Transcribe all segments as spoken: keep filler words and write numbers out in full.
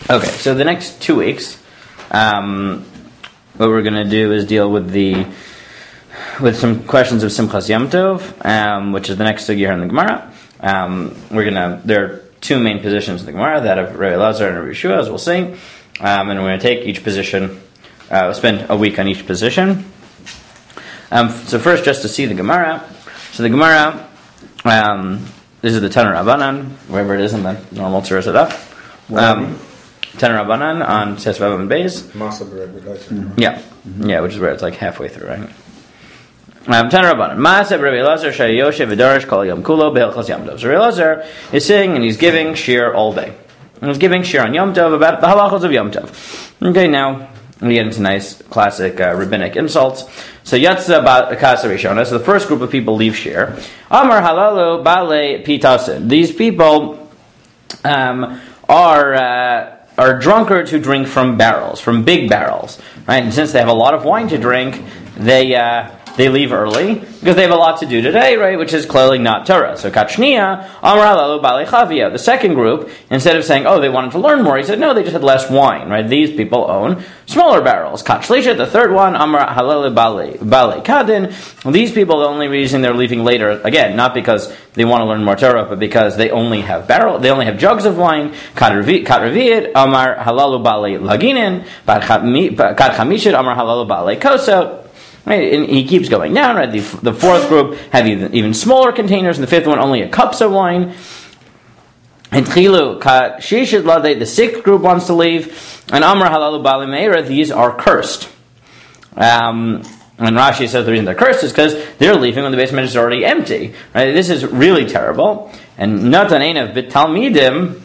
Okay, so the next two weeks, um, what we're going to do is deal with the with some questions of Simchas Yom Tov, um, which is the next sugya here in the Gemara. Um, we're gonna there are two main positions in the Gemara, that of Rabbi Elazar and Rabbi Yeshua, as we'll see, um, and we're going to take each position. Uh, we'll spend a week on each position. Um, so first, just to see the Gemara. So the Gemara, um, this is the Tanur Rabbanan, wherever it is in the normal Tzuras Hadaf. Um, Tanur Rabbanan on Tes Vav and Beis. Mm-hmm. Yeah, yeah, which is where it's like halfway through, right? Um, Tanur Rabbanan. Ma'aseh Rabbi Elazar sheyoshev v'darash kol yom kulo be'ilchos Yom Tov. So Rabbi Elazar is sitting and he's giving shir all day. And he's giving shir on Yom Tov about the halachos of Yom Tov. Okay, now we get into nice classic uh, rabbinic insults. So Yatza Ba'akasa Rishona. So the first group of people leave shir. Amar halalu bale pitasin. These people um, are uh, are drunkards who drink from barrels, from big barrels, right? And since they have a lot of wine to drink, they uh, they leave early because they have a lot to do today, right? Which is clearly not Torah. So Kachnia Amar halalu bale chavia. The second group, instead of saying, oh, they wanted to learn more, he said, no, they just had less wine, right? These people own smaller barrels. Kachlisha, the third one, Amar halalu bale bale kadin. These people, the only reason they're leaving later, again, not because they want to learn more Torah, but because they only have barrel, they only have jugs of wine. Katravit, Amar halalu bale laginin. Kat chamishit, Amar halalu bale kosot. Right, and he keeps going down. Right, the, the fourth group have even, even smaller containers, and the fifth one only a cups of wine. And Chilu Shishit Lade, the sixth group wants to leave, and Amar Halalu Bali Meira. These are cursed. Um, and Rashi says the reason they're cursed is because they're leaving when the basement is already empty. Right, this is really terrible. And Natan Einav B'Talmidim.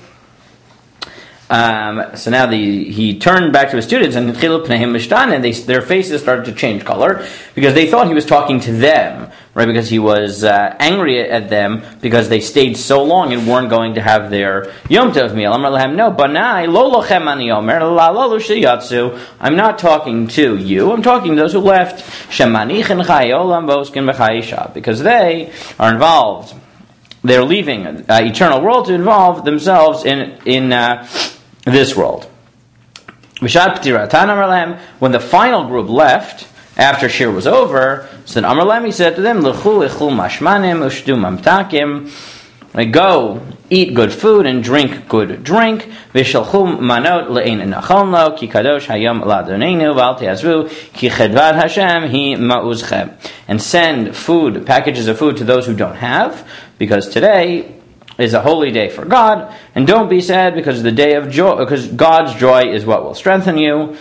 Um, so now the, he turned back to his students and and they, their faces started to change color because they thought he was talking to them, right? Because he was uh, angry at them because they stayed so long and weren't going to have their Yom Tov meal. No, banai lo lochem ani omer la lo sheyatsu. I'm not talking to you. I'm talking to those who left. Shemanichin chayolam voskin b'chayisha, because they are involved. They're leaving uh, eternal world to involve themselves in in. Uh, this world. When the final group left, after shir was over, so then Amar Lem, he said to them, L'chu ichul mashmanim ushdu mamtakim. Go, eat good food and drink good drink. V'shalchu manot le'ein nachalno, ki kadosh hayom l'adonenu, v'al te'azvu, ki chedvad Hashem hi ma'uzchem. And send food, packages of food to those who don't have, because today is a holy day for God, and don't be sad because the day of joy, because God's joy is what will strengthen you.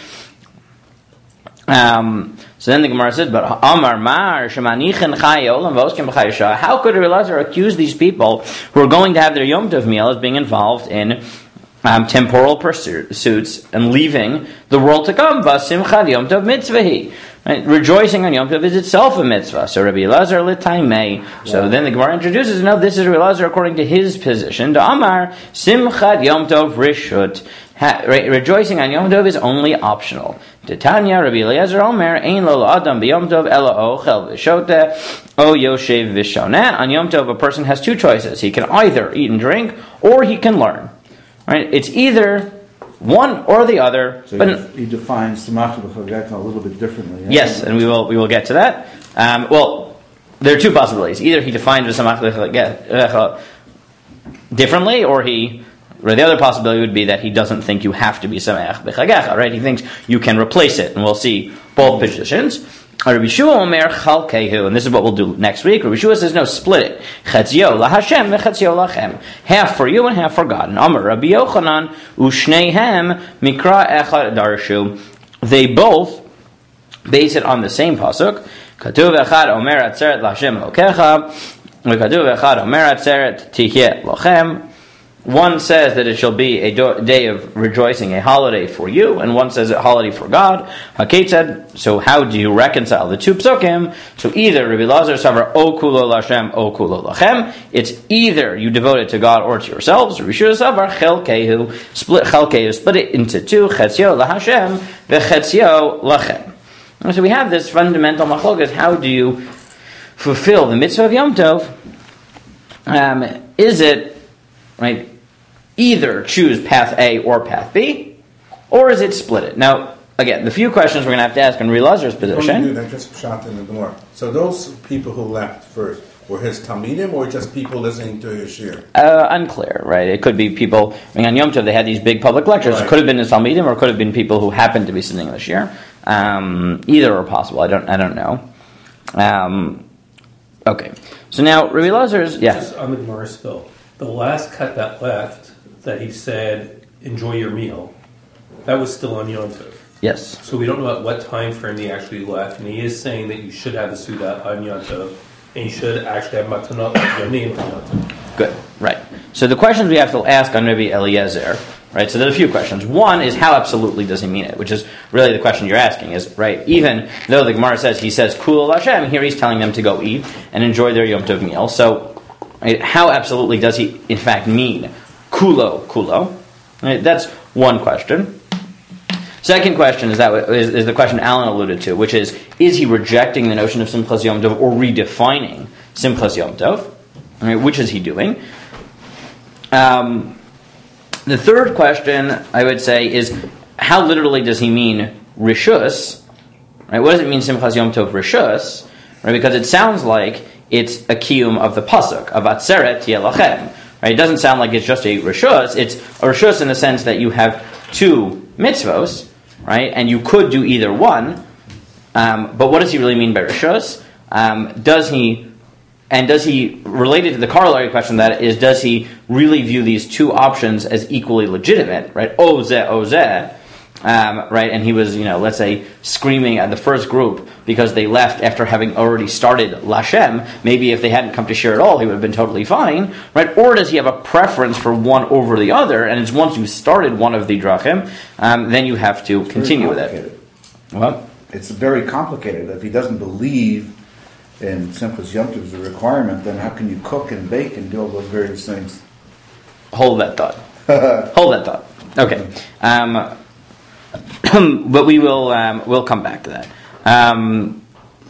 Um, so then the Gemara said, "But Amar Mar Shemanichin Chayol and Voskim B'Chayisha." How could Elazar accuse these people who are going to have their Yom Tov meal as being involved in um, temporal pursuits and leaving the world to come? Vasimchad Yom Tov mitzvahi. Right? Rejoicing on Yom Tov is itself a mitzvah. So Rabbi Elazar l'taimei. So then the Gemara introduces, no, this is Rabbi Elazar according to his position. Da Amar Simchat Yom Tov Rishut. Ha, re, rejoicing on Yom Tov is only optional. Titania Rabbi Eliezer Omer Ein Lo Adam BeYom Tov Ela Ochel V'Shoteh O Yoshev V'Shoneh. On Yom Tov, a person has two choices. He can either eat and drink, or he can learn. Right? It's either one or the other. So but he defines Samach B'Chagek a little bit differently. Yeah? Yes, and we will we will get to that. Um, well, there are two possibilities. Either he defines Samach B'Chagek differently, or he, or the other possibility would be that he doesn't think you have to be Samach B'Chagecha, right? He thinks you can replace it, and we'll see both positions. Rabbi Yeshua Omer Chalkehu, and this is what we'll do next week. Rabbi Yeshua says, no, split it. Chetzio laHashem v'chetzio lachem. Half for you and half for God. And Amar Rabbi Yochanan u'shneihem mikra echad darshu. They both base it on the same pasuk. Katuv echad Omer atzeret laHashem lokecha. V'katuv echad Omer atzeret tihyeh lochem. One says that it shall be a do- day of rejoicing, a holiday for you, and one says a holiday for God. Hakait said, so how do you reconcile the two psukim? So either Rabbi Elazar Savar O Kulo Lashem O Kulo Lachem. It's either you devote it to God or to yourselves. Rabbi Yeshua Savar Chelkehu split Chelkehu split it into two. Chetzio LaHashem veChetzio Lachem. And so we have this fundamental machlokas. How do you fulfill the mitzvah of Yom Tov? Um, is it right? Either choose path A or path B, or is it split it? Now, again, the few questions we're going to have to ask on Rabbi Elazar's position. That just shot in the Gemara. So those people who left first were his Talmidim or just people listening to his shir? Uh, unclear, right? It could be people. I mean, on Yom Tov they had these big public lectures. Right. It could have been his Talmidim, or it could have been people who happened to be sitting in the shir. Um, either are possible. I don't. I don't know. Um, okay. So now Rabbi Elazar's. Yeah. Just on the Gemara spill, the last cut that left that he said, "Enjoy your meal," that was still on Yom Tov. Yes. So we don't know at what time frame he actually left, and he is saying that you should have the Suda on Yom Tov, and you should actually have Matanot like Yonim on Yom Tov. Good, right. So the questions we have to ask on Rabbi Eliezer, right, so there are a few questions. One is, how absolutely does he mean it? Which is really the question you're asking, is, right, even though the Gemara says, he says, Kul Hashem, here he's telling them to go eat and enjoy their Yom Tov meal. So, right, how absolutely does he, in fact, mean Kulo, Kulo? Right, that's one question. Second question is that is, is the question Alan alluded to, which is, is he rejecting the notion of Simchas Yom Tov or redefining Simchas Yom Tov? Right, which is he doing? Um, the third question, I would say, is how literally does he mean Rishus? Right, what does it mean Simchas Yom Tov Rishus? Right, because it sounds like it's a kiyum of the pasuk of Atzeret Yelachem. Right, it doesn't sound like it's just a Rishus. It's a Rishus in the sense that you have two mitzvos, right? And you could do either one. Um, but what does he really mean by Rishus? Um, does he, and does he, related to the corollary question that is, does he really view these two options as equally legitimate, right? Ozeh, ozeh, um, right? And he was, you know, let's say, screaming at the first group because they left after having already started Lashem. Maybe if they hadn't come to share at all, he would have been totally fine, right? Or does he have a preference for one over the other? And it's once you started one of the drachim, um, then you have to it's continue with it. What? It's very complicated. If he doesn't believe in Simchas Yom Tov as a requirement, then how can you cook and bake and do all those various things? Hold that thought. Hold that thought. Okay. Um, but we will um, we'll come back to that. Um,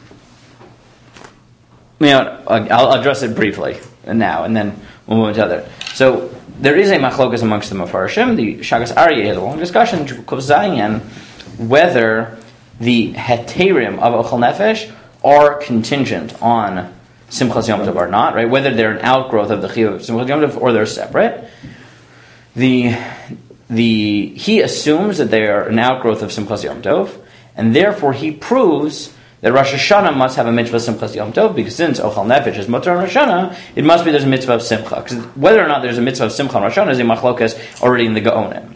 you know, I'll address it briefly now, and then we'll move on to other. So there is a machlokas amongst the Mefarshim. The Shagas Aryeh has a long discussion Zayin, whether the heterim of Ochel Nefesh are contingent on Simchas Yom Tov or not, right? Whether they're an outgrowth of the Chiyuv of Simchas Yom Tov or they're separate. The the he assumes that they are an outgrowth of Simchas Yom Tov, and therefore he proves that Rosh Hashanah must have a mitzvah of Simchas Yom Tov, because since Ochel Nefesh is Motor on Rosh Hashanah, it must be there's a mitzvah of Simcha. Because whether or not there's a mitzvah of Simcha on Rosh Hashanah is a machlokas already in the Gaonim.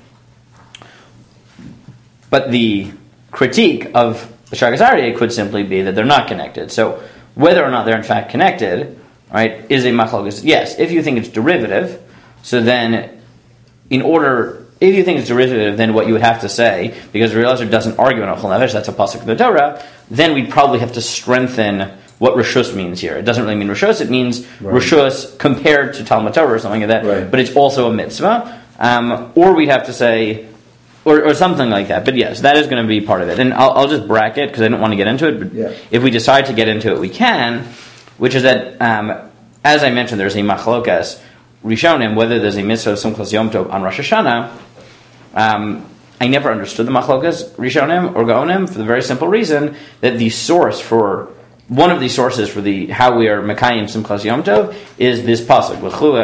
But the critique of the Shagas Aryeh could simply be that they're not connected. So whether or not they're in fact connected, right, is a machlokas. Yes, if you think it's derivative, so then in order... If you think it's derivative, then what you would have to say, because Rabbi Elazar doesn't argue on Ochel Nefesh, that's a pasuk of the Torah, then we'd probably have to strengthen what Rishus means here. It doesn't really mean Rishus, it means right. Rishus compared to Talmud Torah or something like that, right. But it's also a mitzvah. Um, or we'd have to say, or, or something like that. But yes, that is going to be part of it. And I'll, I'll just bracket, because I don't want to get into it, but yeah. If we decide to get into it, we can, which is that, um, as I mentioned, there's a machlokas Rishonim, whether there's a mitzvah of Simchas Yom Tov on Rosh Hashanah. Um, I never understood the machlokas Rishonim or Gaonim for the very simple reason that the source for one of the sources for the how we are Mekayim Simchas Yom Tov is this pasuk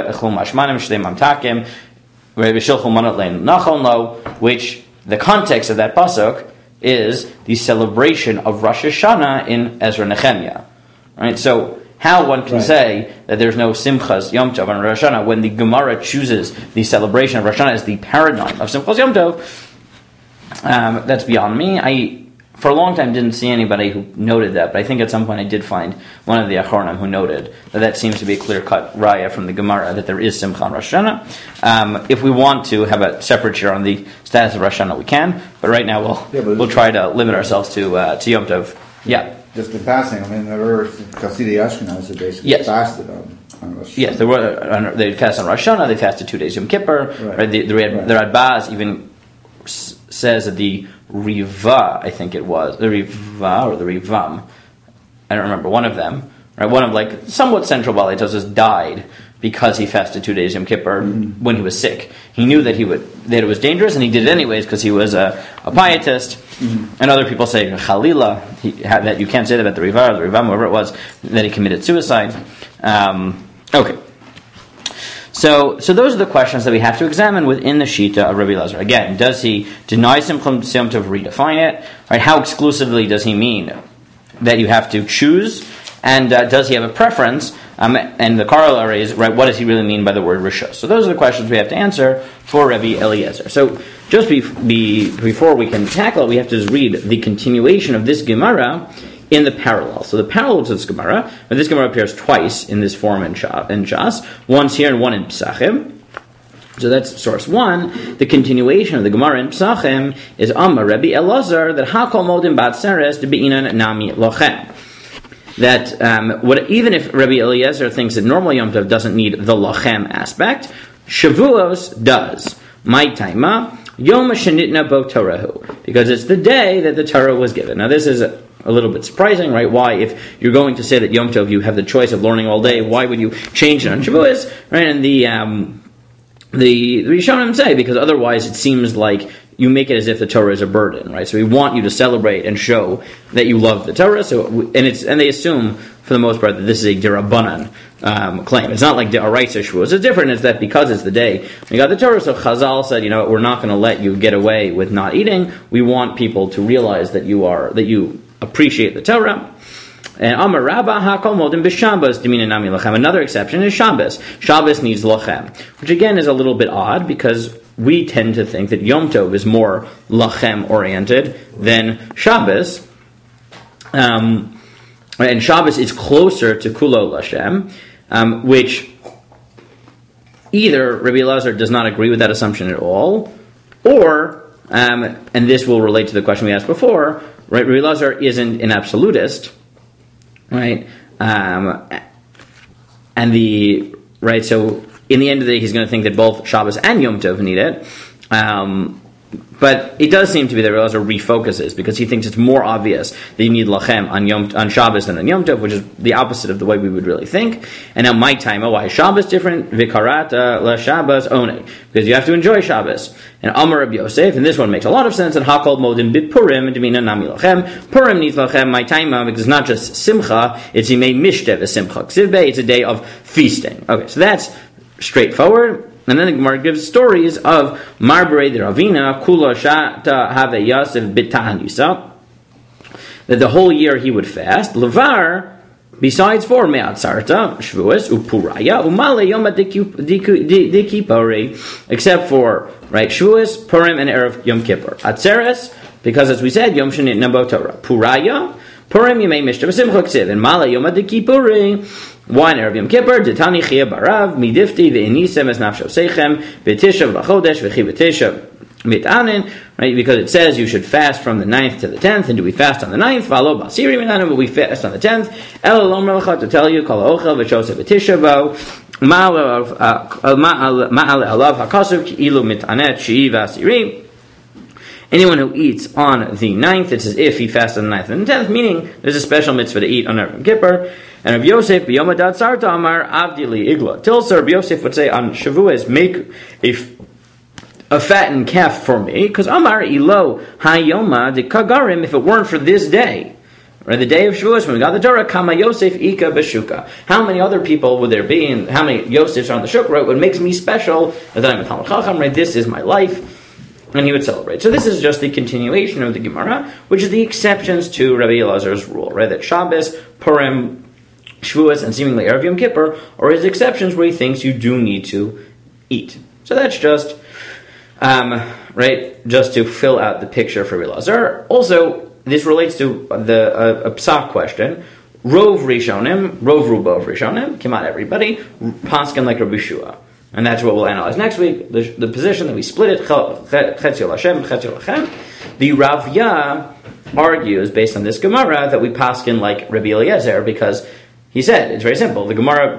which the context of that pasuk is the celebration of Rosh Hashanah in Ezra Nehemiah. Right, so. How one can right. say that there's no Simchas Yom Tov on Rosh Hashanah when the Gemara chooses the celebration of Rosh Hashanah as the paradigm of Simchas Yom Tov, um, that's beyond me. I, for a long time, didn't see anybody who noted that, but I think at some point I did find one of the Achronim who noted that that seems to be a clear-cut raya from the Gemara that there is Simcha on Rosh Hashanah. Um, if we want to have a separate share on the status of Rosh Hashanah, we can, but right now we'll yeah, we'll try to limit ourselves to uh, to Yom Tov. Yeah. Just in passing, I mean, there were Chassidic Ashkenaz that basically yes. fasted on, on Rosh Hashanah. Yes, there were, they fasted on Rosh Hashanah, they fasted two days Yom Kippur. Right. Right? The, the, the, right. the Radbaz even s- says that the Riva, I think it was, the Riva or the Rivam, I don't remember, one of them, right? One of like somewhat central Balei Tosas died because he fasted two days Yom Kippur mm-hmm. when he was sick. He knew that he would that it was dangerous, and he did it anyways because he was a, a pietist. Mm-hmm. And other people say Chalila, he, that you can't say that about the Rivar, the Rivam, whoever it was, that he committed suicide. Um, okay. So, so those are the questions that we have to examine within the Shita of Rabbi Elazar. Again, does he deny Simchas Yom Tov, redefine it? Right? How exclusively does he mean that you have to choose? And uh, does he have a preference? Um, and the corollary is, right, what does he really mean by the word Rishos? So those are the questions we have to answer for Rabbi Eliezer. So just be, be, before we can tackle it, we have to just read the continuation of this Gemara in the parallel. So the parallel to this Gemara, and this Gemara appears twice in this form in Shas, once here and one in Pesachim. So that's source one. The continuation of the Gemara in Pesachim is Amar Rabbi Elazar that Hakol Modim Bat Seres de Beinan Nami Lochem. That um, what, even if Rabbi Eliezer thinks that normal Yom Tov doesn't need the Lochem aspect, Shavuos does. My taima Yom Shenitna Bo Torahu, because it's the day that the Torah was given. Now this is a A little bit surprising, right? Why, if you're going to say that Yom Tov, you have the choice of learning all day, why would you change it on Shavuos? Right? And the um, the, the Rishonim say, because otherwise it seems like you make it as if the Torah is a burden, right? So we want you to celebrate and show that you love the Torah. So and it's and they assume for the most part that this is a Dirabanan um, claim. It's not like D'Oraisa Shavuos. It's different. It's that because it's the day we got the Torah. So Chazal said, you know, we're not going to let you get away with not eating. We want people to realize that you are that you. appreciate the Torah. And Amar Rabba Hakol Modim B'Shabbos Demina Nami Lachem. Another exception is Shabbos. Shabbos needs Lachem, which again is a little bit odd because we tend to think that Yom Tov is more Lachem oriented than Shabbos. Um, and Shabbos is closer to Kulo Lashem, um, which either Rabbi Elazar does not agree with that assumption at all, or, um, and this will relate to the question we asked before, right, Rabbi Elazar isn't an absolutist, right? Um, and the right, so in the end of the day, he's going to think that both Shabbos and Yom Tov need it. Um, but it does seem to be that Rabbi Elazar refocuses because he thinks it's more obvious that you need lachem on Yom on Shabbos than on Yom Tov, which is the opposite of the way we would really think. And now my time, why is Shabbos different? Vikarata la Shabbos only, because you have to enjoy Shabbos. And Amar Rabbi Yosef, and this one makes a lot of sense. And Hakol Modim Bit Purim Demina Nami Lachem. Purim needs lachem my time because it's not just Simcha; it's Yimei Mishtev Simcha. Ksivbei, it's a day of feasting. Okay, so that's straightforward. And then the Gemara gives stories of Marbre de Ravina, Kula Shata Have Yosef Bitahanisa, that the whole year he would fast. Levar, besides for Me'at Sarta, Shavuos, Upuraya, Umale Yom Dikipore, except for, right, Shavuos, Purim, and Erev Yom Kippur. Atzeres, because as we said, Yom Shenit Nabo Torah. Puraya, Purim Yemei Mishtav Simcha Ksiv, and Male Yom Dikipore. One Erev Yom Kippur, Ditani Chia Barav, Midifti, Ve'enisem es Nafshav Seichem, V'tishav V'chodesh, V'chi V'tishav Mit'anin, right? Because it says you should fast from the ninth to the tenth, and do we fast on the ninth? V'alo Basiri Mit'anin, but we fast on the tenth. El Elom Melcha, to tell you, Kol Ochel, V'shoseh V'tishavo, Ma'al Alav HaKasuv, Ki'ilu Mit'anet, Shi'i V'asiri. Anyone who eats on the ninth, it's as if he fasts on the ninth and the tenth, meaning there's a special mitzvah to eat on Erev Yom Kippur. And Rav Yosef, B'yom Hadad Sarta Amar, Avdili Igla. Tilsa, Rav Yosef would say on Shavuos, make a, a fattened calf for me, because Amar Ilo Hayoma de Kagarim, if it weren't for this day, or the day of Shavuos, when we got the Torah, Kama Yosef Ika Beshuka. How many other people would there be, and how many Yosefs are on the Shuk, right? What makes me special, that I'm a Talmud Chacham, right? This is my life. And he would celebrate. So this is just the continuation of the Gemara, which is the exceptions to Rabbi Elazar's rule, right? That Shabbos, Purim, Shavuos, and seemingly Erev Yom Kippur are his exceptions where he thinks you do need to eat. So that's just, um, right, just to fill out the picture for Rabbi Elazar. Also, this relates to the uh, a psak question. Rov Rishonim, Rov Rubo of Rishonim, came out everybody, Paskin like Rabbi Shua. And that's what we'll analyze next week. The, the position that we split it, Chetzio Lashem, Chetzio Lachem. The Ravya argues, based on this Gemara, that we paskin like Rabbi Eliezer, because he said, it's very simple. The Gemara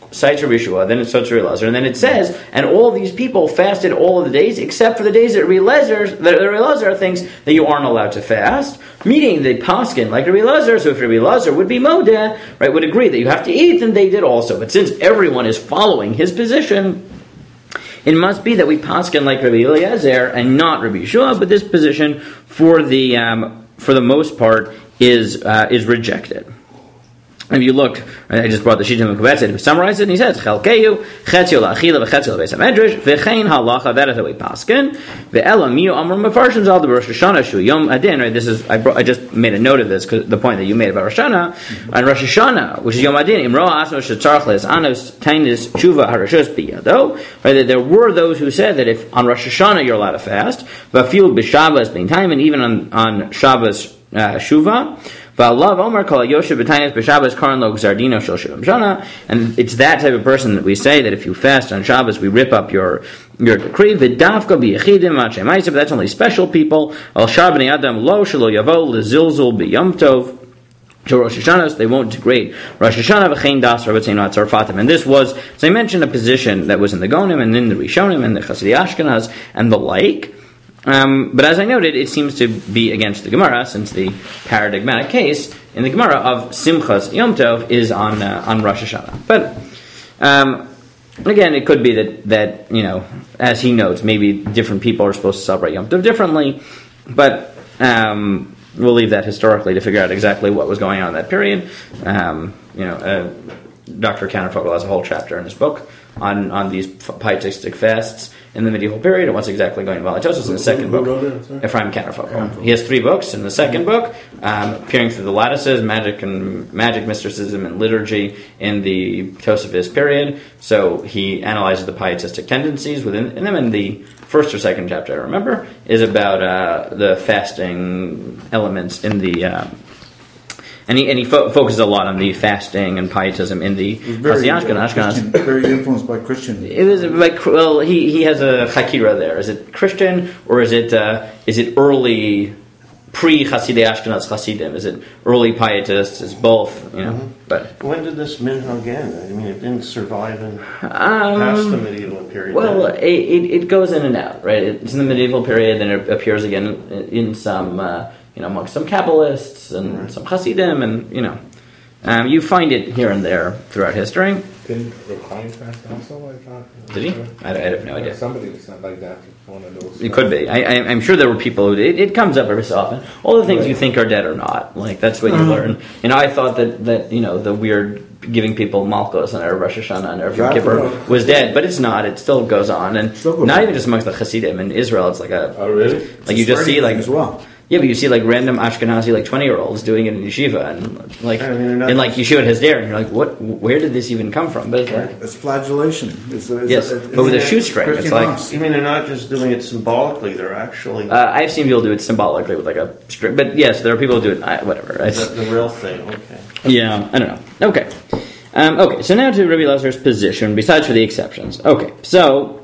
cites Rabbi Yeshua, then it cites Rabbi Elazar, and then it says, and all these people fasted all of the days except for the days that Rabbi Elazar, that Rabbi Elazar thinks that you aren't allowed to fast, meaning the paskin, like Rabbi Elazar, so if Rabbi Elazar would be modeh, right, would agree that you have to eat, then they did also. But since everyone is following his position, it must be that we paskin like Rabbi Eliezer and not Rabbi Yeshua, but this position, for the um, for the most part, is uh, is rejected. If you look, I just brought the Shittim Mekubetzet, who summarized it, and he says, Chelkeyu, Chetzio la'achila, v'chetzio l'beis ha'medrash, v'chein halacha, that is how we paskin, v'ela miyu amr mefarshim zal de Rosh Hashanah shu yom adin, right, this is, I, brought, I just made a note of this, because the point that you made about Rosh Hashanah, on Rosh Hashanah, which is yom adin, imro asno shetzarach les anos tainis tshuva harashos biyado, right, that there were those who said that if on Rosh Hashanah you're allowed to fast, v'afilu b'Shabbos bein time, and even on, on Shabbos uh, shuva, and it's that type of person that we say that if you fast on Shabbos, we rip up your your decree. But that's only special people. To Rosh Hashanah, they won't degrade Rosh Hashanah v'chein das Rabbeinu Tzarfatim. And this was, as I mentioned, a position that was in the Gonim and in the Rishonim and the Chasidei Ashkenaz and the like. Um, but as I noted, it seems to be against the Gemara, since the paradigmatic case in the Gemara of Simchas Yom Tov is on uh, on Rosh Hashanah. But um, again, it could be that, that, you know, as he notes, maybe different people are supposed to celebrate Yom Tov differently, but um, we'll leave that historically to figure out exactly what was going on in that period. Um, you know, uh, Doctor Counterfogel has a whole chapter in his book on, on these pietistic fasts in the medieval period, and what's exactly going on. Tosos in the second book, Ephraim Counterfogel. He has three books. In the second book, um, peering through the lattices, magic and magic mysticism and liturgy in the Tosafist period. So he analyzes the pietistic tendencies within them. In the first or second chapter, I remember, is about uh, the fasting elements in the. Uh, And he and he fo- focuses a lot on the fasting and pietism in the very, uh, Christian, very influenced by Christian. It was like, well, he, he has a chakira there. Is it Christian or is it uh, is it early pre Chasidei Ashkenaz Chasidim? Is it early pietists? Is both? You know, mm-hmm. But when did this minhag end? I mean, it didn't survive in um, past the medieval period. Well, it, it it goes in and out, right? It's in the medieval period, then it appears again in some. Uh, You know, amongst some Kabbalists and right. some Hasidim, and you know, um, you find it here and there throughout history. Didn't Recline fast also like that? Did he? I, I have no idea. Somebody said like that. One of those. It could be. I, I, I'm sure there were people who it, it comes up every so often. All the things right. you think are dead are not. Like that's what you uh-huh. learn. You know, I thought that, that you know the weird giving people Malchus and Erev Rosh Hashanah and Erev Yom Kippur was dead, but it's not. It still goes on, and not even just amongst the Hasidim in Israel. It's like a. Oh really? Like it's you just see like as well. Yeah, but you see like random Ashkenazi like twenty year olds doing it in yeshiva and like I mean, in like yeshiva Hesder, and you're like, what? Where did this even come from? But it's, like, it's flagellation. It's, it's, yes, it's, but with a shoestring. It's like monks. You mean they're not just doing it symbolically? They're actually. Uh, I've seen people do it symbolically with like a string, but yes, there are people who do it. Uh, whatever. The, the real thing. Okay. Yeah, I don't know. Okay, um, okay. So now to Rabbi Elazar's position, besides for the exceptions. Okay, so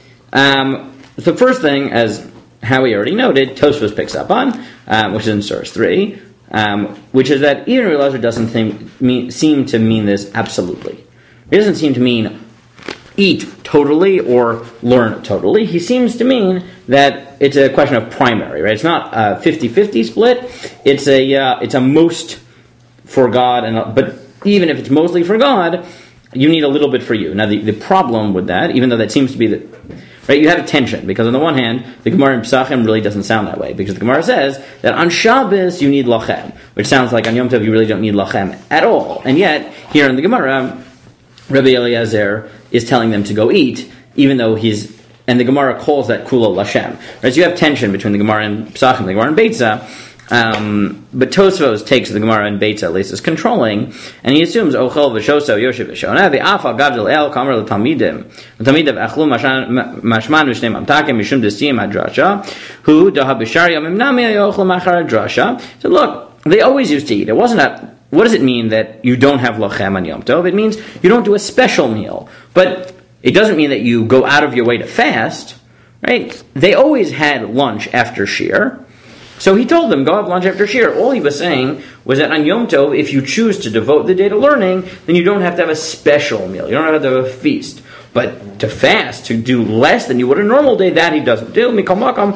um, the first thing, as Howie already noted, Tosfos picks up on, um, which is in source three, um, which is that even Rabbi Elazar doesn't think, mean, seem to mean this absolutely. He doesn't seem to mean eat totally or learn totally. He seems to mean that it's a question of primary, right? It's not a fifty-fifty split. It's a uh, it's a most for God, and but even if it's mostly for God, you need a little bit for you. Now the, the problem with that, even though that seems to be the right, you have a tension, because on the one hand, the Gemara in Pesachim really doesn't sound that way, because the Gemara says that on Shabbos you need lachem, which sounds like on Yom Tov you really don't need lachem at all. And yet, here in the Gemara, Rabbi Eliezer is telling them to go eat, even though he's, and the Gemara calls that kulo lashem. Right, so you have tension between the Gemara in Pesachim and the Gemara in Beitzah. Um, but Tosfos takes the Gemara and Beitzah, at least as controlling, and he assumes Ochel v'shoso Yoshev v'shona v'afal gadol el kamer l'talmidim l'talmidim achlu mashman v'shnei mamtakim mishum desiyim hadrasha hu daha b'shar yomim nami yochel machar hadrasha. So look, they always used to eat. It wasn't a. What does it mean that you don't have lachem on Yom Tov? It means you don't do a special meal, but it doesn't mean that you go out of your way to fast, right? They always had lunch after Shir. So he told them, go have lunch after Shir. All he was saying was that on Yom Tov, if you choose to devote the day to learning, then you don't have to have a special meal. You don't have to have a feast. But to fast, to do less than you would a normal day, that he doesn't do. And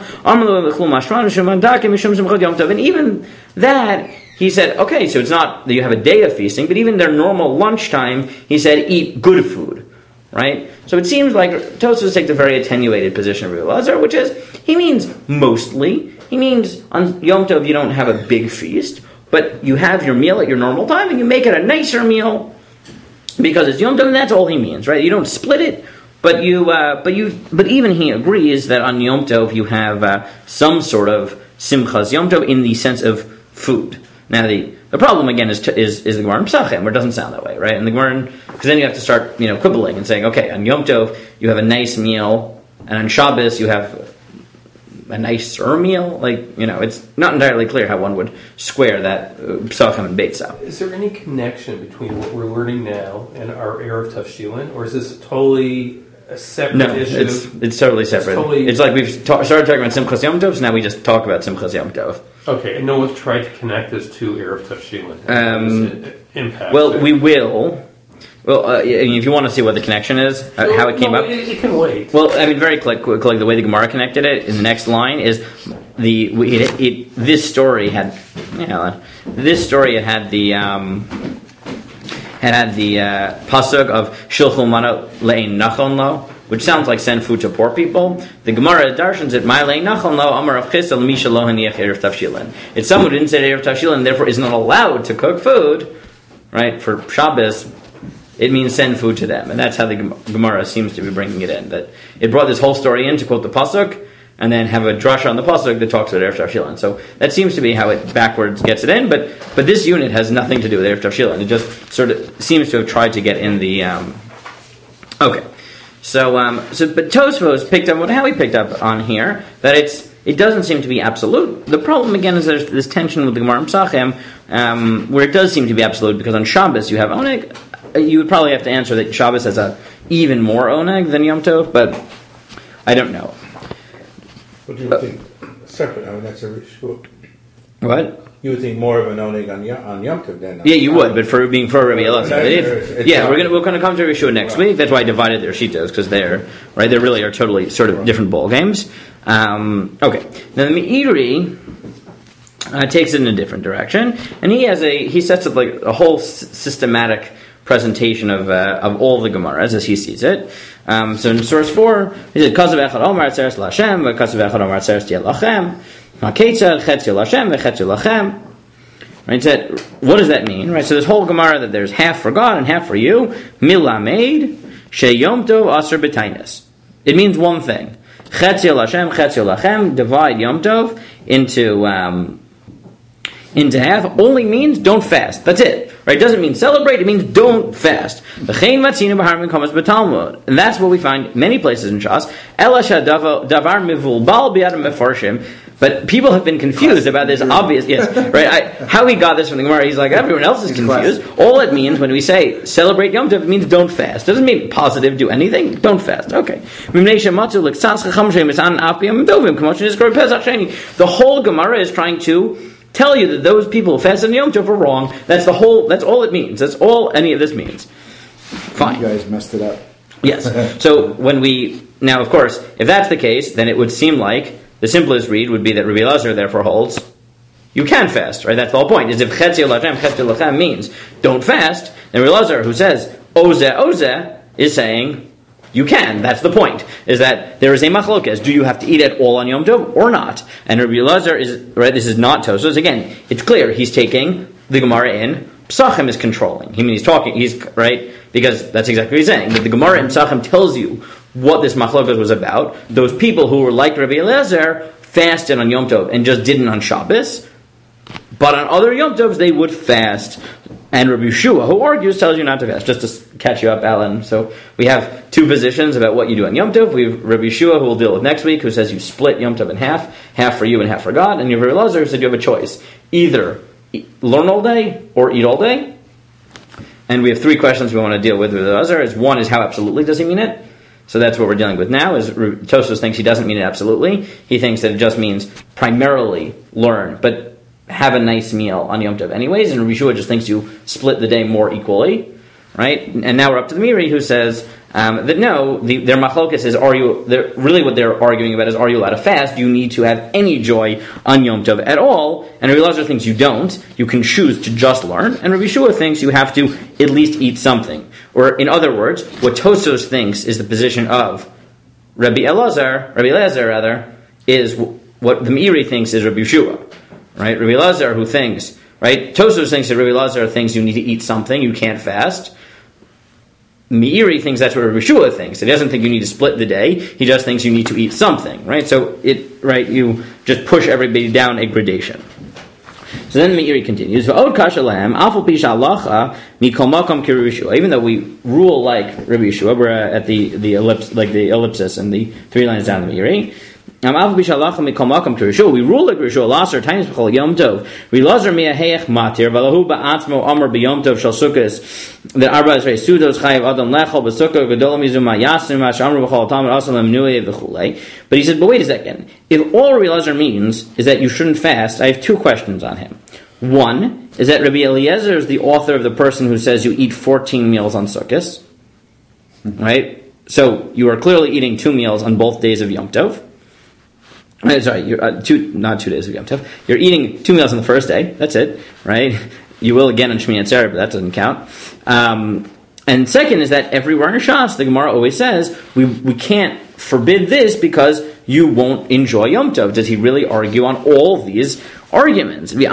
even that, he said, okay, so it's not that you have a day of feasting, but even their normal lunchtime, he said, eat good food, right? So it seems like Tosfos takes a very attenuated position of Rebbe Elazar, which is, he means mostly, he means on Yom Tov you don't have a big feast, but you have your meal at your normal time, and you make it a nicer meal, because it's Yom Tov, and that's all he means, right? You don't split it, but you, uh, but you, but even he agrees that on Yom Tov you have uh, some sort of Simchas Yom Tov in the sense of food. Now the, the problem again is is is the Gemara in Pesachim, where it doesn't sound that way, right? And the Gemara, because then you have to start, you know, quibbling and saying, okay, on Yom Tov you have a nice meal, and on Shabbos you have a nicer meal. Like, you know, it's not entirely clear how one would square that uh, Pesachim and Beitzah. Is there any connection between what we're learning now and our Erev Tavshilin, or is this totally a separate No, issue? it's it's totally separate. It's, totally- like we've ta- started talking about Simchas Yom Tov, so now we just talk about Simchas Yom Tov. Okay, and no one's tried to connect this to Erev Tavshilin. Um, This impact. Well, we will. Well, uh, if you want to see what the connection is, uh, how it came no, up. It, it can wait. Well, I mean, very quick, quick, like the way the Gemara connected it in the next line is the we- it, it, this story had yeah, this story it had the um, it had the uh, pasuk of Shilchu Mana Le'ein Nachon Lo, which sounds like send food to poor people. The Gemara darshans it my Le'ein Nachon Lo Amar Rav Chisda L'misha Lo Haniach Erev Tavshilin. It's someone who didn't say Erev Tavshilin, and therefore is not allowed to cook food, right, for Shabbos. It means send food to them, and that's how the Gemara seems to be bringing it in. That it brought this whole story in to quote the pasuk, and then have a drasha on the pasuk that talks about Erev Tavshilin. So that seems to be how it backwards gets it in. But but this unit has nothing to do with Erev Tavshilin. It just sort of seems to have tried to get in the. Um, okay, so um, so but Tosfos picked up what how he picked up on here that it's it doesn't seem to be absolute. The problem again is there's this tension with the Gemara in Pesachim, um, where it does seem to be absolute because on Shabbos you have oneg. You would probably have to answer that Shabbos has a even more oneg than Yom Tov, but I don't know. What do you uh, think? Separate, I mean, that's a rishut. What? You would think more of an oneg on, Yom- on Yom Tov than on Yeah, you would, but for being for Rabbi Elazar. Right, If- it's- it's yeah, not- we're gonna we're gonna come to Rishua next Right. week. That's why I divided their shitos, because they're right. They really are totally sort of different ball games. Um, okay, now the Meiri uh, takes it in a different direction, and he has a he sets up like a whole s- systematic presentation of uh, of all the Gemaras as he sees it. Um, so in source four, he said, "Kasav echad omar atzeres l'Hashem, v'kasav echad omar atzeres tiyeh lachem, ha'ketzad chetzi l'Hashem v'chetzi lachem." Right? He said, what does that mean? Right. So this whole Gemara that there's half for God and half for you. Milamed sheyom tov aser b'tainis. It means one thing. Chetzi l'Hashem, chetzi lachem. Divide Yom Tov into um, into half. Only means don't fast. That's it. Right? It doesn't mean celebrate, it means don't fast. And that's what we find many places in Shas. But people have been confused about this obvious, yes, right? I, how he got this from the Gemara, he's like, everyone else is confused. All it means when we say celebrate Yom Tov, it means don't fast. It doesn't mean positive, do anything, don't fast. Okay. The whole Gemara is trying to tell you that those people who fasted on Yom Tov are wrong. That's the whole. That's all it means. That's all any of this means. Fine. You guys messed it up. Yes. So when we now, of course, if that's the case, then it would seem like the simplest read would be that Rabbi Elazar therefore holds you can fast. Right. That's the whole point. Is if Chetzi Lachem Chetzi Lachem means don't fast, then Rabbi Elazar, who says Ozeh Ozeh, is saying you can. That's the point. Is that there is a machlokes. Do you have to eat it all on Yom Tov or not? And Rabbi Elazar is right. This is not Tosfos. Again, it's clear he's taking the Gemara in. Pesachim is controlling. He means he's talking. He's right because that's exactly what he's saying. That the Gemara in Pesachim tells you what this machlokes was about. Those people who were like Rabbi Elazar fasted on Yom Tov and just didn't on Shabbos. But on other Yom Tovs, they would fast. And Rabbi Yeshua, who argues, tells you not to fast. Just to catch you up, Alan. So we have two positions about what you do on Yom Tov. We have Rabbi Yeshua, who we'll deal with next week, who says you split Yom Tov in half, half for you and half for God. And you have Rabbi Elazar, who said you have a choice. Either eat, learn all day or eat all day. And we have three questions we want to deal with with Elazar. One is how absolutely does he mean it? So that's what we're dealing with now. Is Tosfos thinks he doesn't mean it absolutely. He thinks that it just means primarily learn, but have a nice meal on Yom Tov anyways. And Rabbi Yeshua just thinks you split the day more equally, right? And now we're up to the Meiri, who says um, that no, the, their machlokas is, are you, really what they're arguing about is, are you allowed to fast? Do you need to have any joy on Yom Tov at all? And Rabbi Elazar thinks you don't. You can choose to just learn. And Rabbi Yeshua thinks you have to at least eat something. Or in other words, what Tosfos thinks is the position of Rabbi Elazar, Rabbi Elazar rather, is what the Meiri thinks is Rabbi Yeshua. Right? Rabbi Elazar who thinks, right? Tosfos thinks that Rabbi Elazar thinks you need to eat something, you can't fast. Meiri thinks that's what Rabbi Yeshua thinks. He doesn't think you need to split the day. He just thinks you need to eat something, right? So it, right, you just push everybody down a gradation. So then the Meiri continues. Even though we rule like Rabbi Yeshua, we're at the the ellipse, like the ellipsis, and the three lines down the Meiri. We rule like Rishua Lasser, Tainis B'chol Yom Tov. We Lazar Miaheich Matir, Valahu Ba'atzmo Amr B'Yom Tov Shal Sukkos. The Arba Esrei Sudos Chayiv Adam Lechol B'Sukkah Gedolam Yizum Ma'yasim Mash Amr B'chol Tamar Asalam Nuei V'chulei. But he said, but wait a second. If all Rabbi Elazar means is that you shouldn't fast, I have two questions on him. One is that Rabbi Eliezer is the author of the person who says you eat fourteen meals on Sukkos, right? So you are clearly eating two meals on both days of Yom Tov. Sorry, you're, uh, two, not two days of Yom Tov. You're eating two meals on the first day. That's it, right? You will again on Shmini Atzeret, but that doesn't count. Um, and second is that everywhere in Shas, the Gemara always says, we we can't forbid this because you won't enjoy Yom Tov. Does he really argue on all these arguments? So he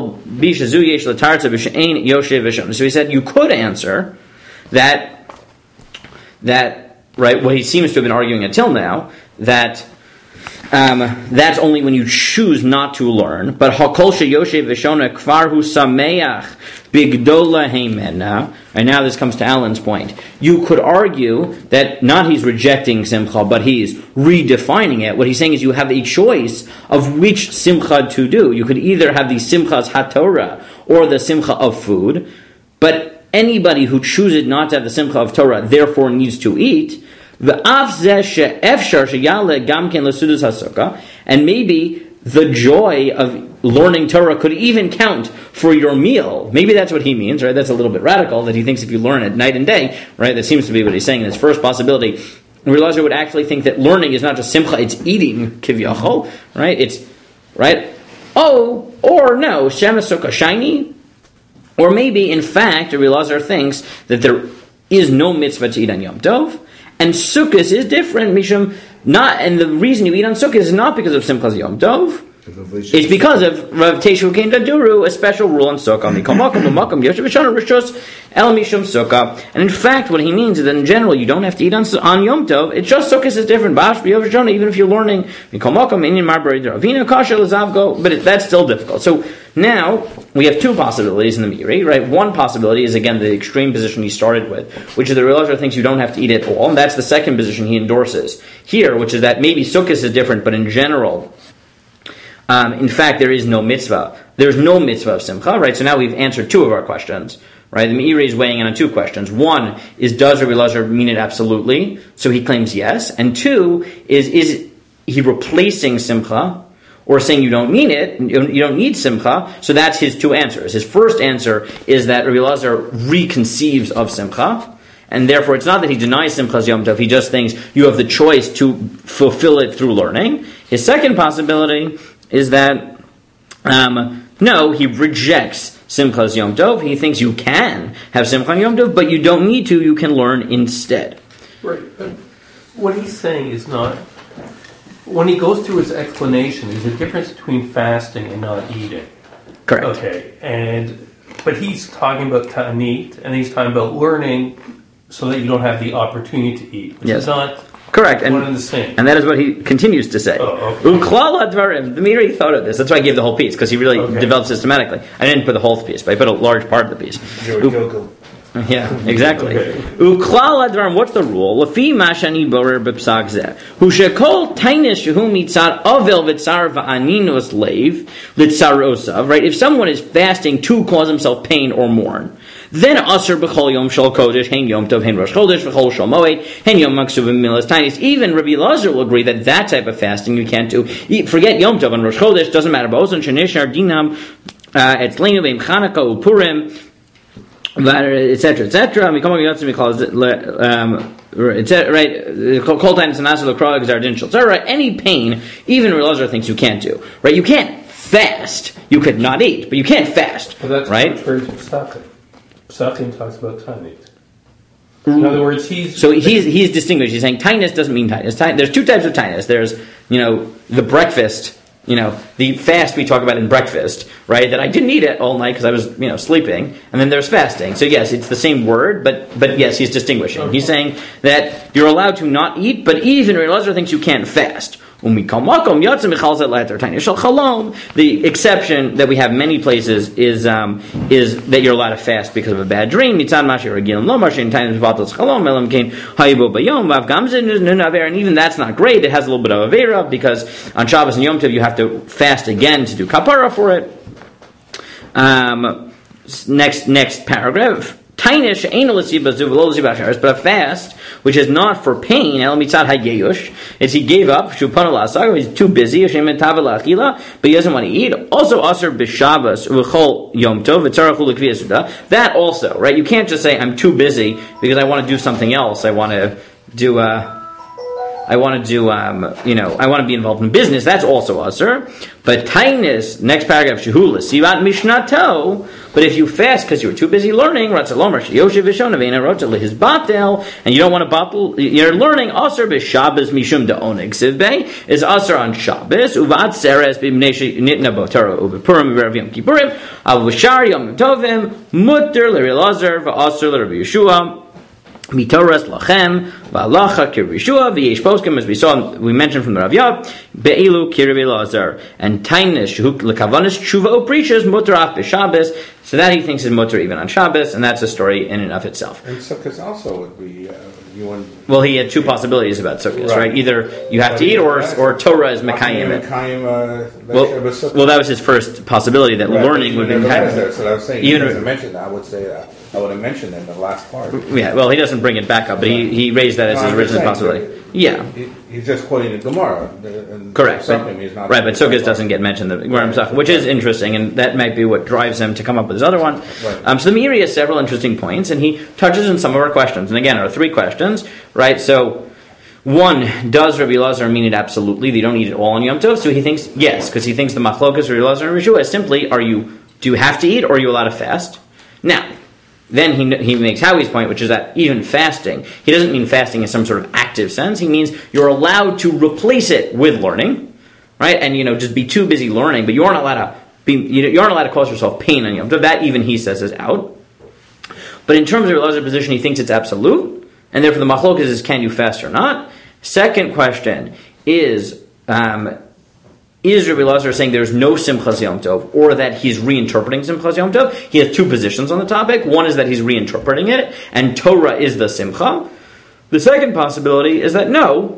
said you could answer that, that right, what he seems to have been arguing until now, that Um, that's only when you choose not to learn. But hakol sheyoshev v'shona kvar hu sameach bigdola heimena. And now this comes to Alan's point. You could argue that not he's rejecting simcha, but he's redefining it. What he's saying is you have a choice of which simcha to do. You could either have the simchas haTorah or the simcha of food. But anybody who chooses not to have the simcha of Torah therefore needs to eat. And maybe the joy of learning Torah could even count for your meal. Maybe that's what he means, right? That's a little bit radical, that he thinks if you learn it night and day, right? That seems to be what he's saying in his first possibility. Rabbi Elazar would actually think that learning is not just simcha, it's eating, kivyachol, right? It's, right? Oh, or no, Shema Sukkah shiny. Or maybe, in fact, Rabbi Elazar thinks that there is no mitzvah to eat on Yom Tov. And Sukkot is different, Mishum, not, and the reason you eat on Sukkot is not because of Simchas Yom Tov. It's because of Rav Teshu Kein Daduru, a special rule on Sukkah. And in fact, what he means is that in general, you don't have to eat on, on Yom Tov. It's just Sukkot is different. Even if you're learning, but it, that's still difficult. So now we have two possibilities in the Meiri, right? One possibility is again the extreme position he started with, which is the Rabbi Elazar thinks you don't have to eat at all, and that's the second position he endorses here, which is that maybe Sukkot is different, but in general. Um, in fact, there is no mitzvah. There's no mitzvah of simcha, right? So now we've answered two of our questions, right? The Meiri is weighing in on two questions. One is, does Rabbi Elazar mean it absolutely? So he claims yes. And two is, is he replacing simcha or saying you don't mean it, you don't need simcha? So that's his two answers. His first answer is that Rabbi Elazar reconceives of simcha, and therefore it's not that he denies simchas Yom Tov, he just thinks you have the choice to fulfill it through learning. His second possibility is that, um, no, he rejects Simchas Yom Tov. He thinks you can have Simchas Yom Tov, but you don't need to, you can learn instead. Right. But what he's saying is not, when he goes through his explanation, there's a difference between fasting and not eating. Correct. Okay, and, but he's talking about ta'anit, and he's talking about learning so that you don't have the opportunity to eat, which yes. is not correct, and, one and the same. And that is what he continues to say. Oh, okay. The Meiri thought of this. That's why I gave the whole piece, because he really okay. developed systematically. I didn't put the whole piece, but I put a large part of the piece. U- yeah, exactly. Okay. What's the rule? Lefi mashani borer b'psag zeh. Hu shekol tainis shehu mitzar avel v'tzar v'aninos leiv l'tzar osav. Right? If someone is fasting to cause himself pain or mourn, Then Asr b'chol yom shal kodesh, hein yom tov, hein rosh chodesh, v'chol shal moed, hein yom maksuv milas tainis. Even Rabbi Elazar will agree that that type of fasting you can't do. Forget yom tov and rosh chodesh, doesn't matter. Ba'ozon shenishar dinam, it's leinu beim Chanukah upurim, et cetera, et cetera. We come up with calls it, um, right? Kol time tzanasel l'krog zardin shel tzara. Any pain, even Rabbi Elazar thinks you can't do. Right? You can't fast. You could not eat, but you can't fast. But that's right? contrary to Pesachim. Pesachim talks about tainit. In other words, he's so he's he's distinguished. He's saying tainus doesn't mean tainus. There's two types of tainus. There's you know the breakfast. You know, the fast we talk about in breakfast, right? That I didn't eat it all night because I was, you know, sleeping. And then there's fasting. So yes, it's the same word, but but yes, he's distinguishing. Okay. He's saying that you're allowed to not eat, but even Rabbi Elazar thinks you can't fast. The exception that we have many places is um, is that you're allowed to fast because of a bad dream. And even that's not great. It has a little bit of avera because on Shabbos and Yom Tov you have to fast again to do kapara for it. Um, next next paragraph. Tainish but a fast which is not for pain. It's he gave up. He's too busy. But he doesn't want to eat. Also, aser b'Shabbos v'chol Yom Tov. That also, right? You can't just say I'm too busy because I want to do something else. I want to do. Uh, I want to do, um, you know, I want to be involved in business. That's also aser. But tainus, next paragraph, shehula sivat mishnato. But if you fast because you were too busy learning, ratzalomer sheyoshev v'shonavena rotzal his batel, and you don't want to batel, you're learning aser b'Shabbos mishum de'oneg sivbei is aser on Shabbos uvat seres b'mnei nitna botaro ubepurim v'rav yom kippurim av v'shar yom tovim mutter l'Rabbi Elazar v'aser l'Rabbi Yeshua. Mitoras lachem v'alacha kirvishua v'yesh poskim, as we saw, we mentioned from the Rav Yav be'ilu kirvei Elazar and tainish who lekavanis tshuva uprishas mutaraf b'Shabbos. So that he thinks is mutar even on Shabbos, and that's a story in and of itself. And Sukkot also would be. Uh, you want, well, he had two possibilities about Sukkot, right. right? Either you have but to eat, or or Torah is mekayim it. Uh, well, well, that was his first possibility that right, learning would be mekayim. So I was saying, even he doesn't mention that. I would say that. I would have mentioned it in the last part. Yeah, well, he doesn't bring it back up, but he, he raised that as no, his original possibility. Yeah. He, he's just quoting the Gemara. Correct. But, right, but Sukkot doesn't get mentioned, the Gemara himself, which is interesting, and that might be what drives him to come up with his other one. Right. Um, so the Meiri has several interesting points, and he touches on some of our questions. And again, there are three questions, right? So, one, does Rabbi Elazar mean it absolutely? That you don't eat it all on Yom Tov? So he thinks, yes, because he thinks the machlokas Rabbi Elazar and Rishua is simply, are you, do you have to eat, or are you allowed to fast? Now, then he he makes Howie's point, which is that even fasting, he doesn't mean fasting in some sort of active sense. He means you're allowed to replace it with learning, right? And, you know, just be too busy learning, but you aren't allowed to be, you know, you aren't allowed to cause yourself pain on Yom Tov. That even he says is out. But in terms of Elazar's position, he thinks it's absolute, and therefore the machlokas is can you fast or not. Second question is, um, is Rabbi Elazar saying there's no Simchas Yom Tov, or that he's reinterpreting Simchas Yom Tov? He has two positions on the topic. One is that he's reinterpreting it, and Torah is the Simcha. The second possibility is that no,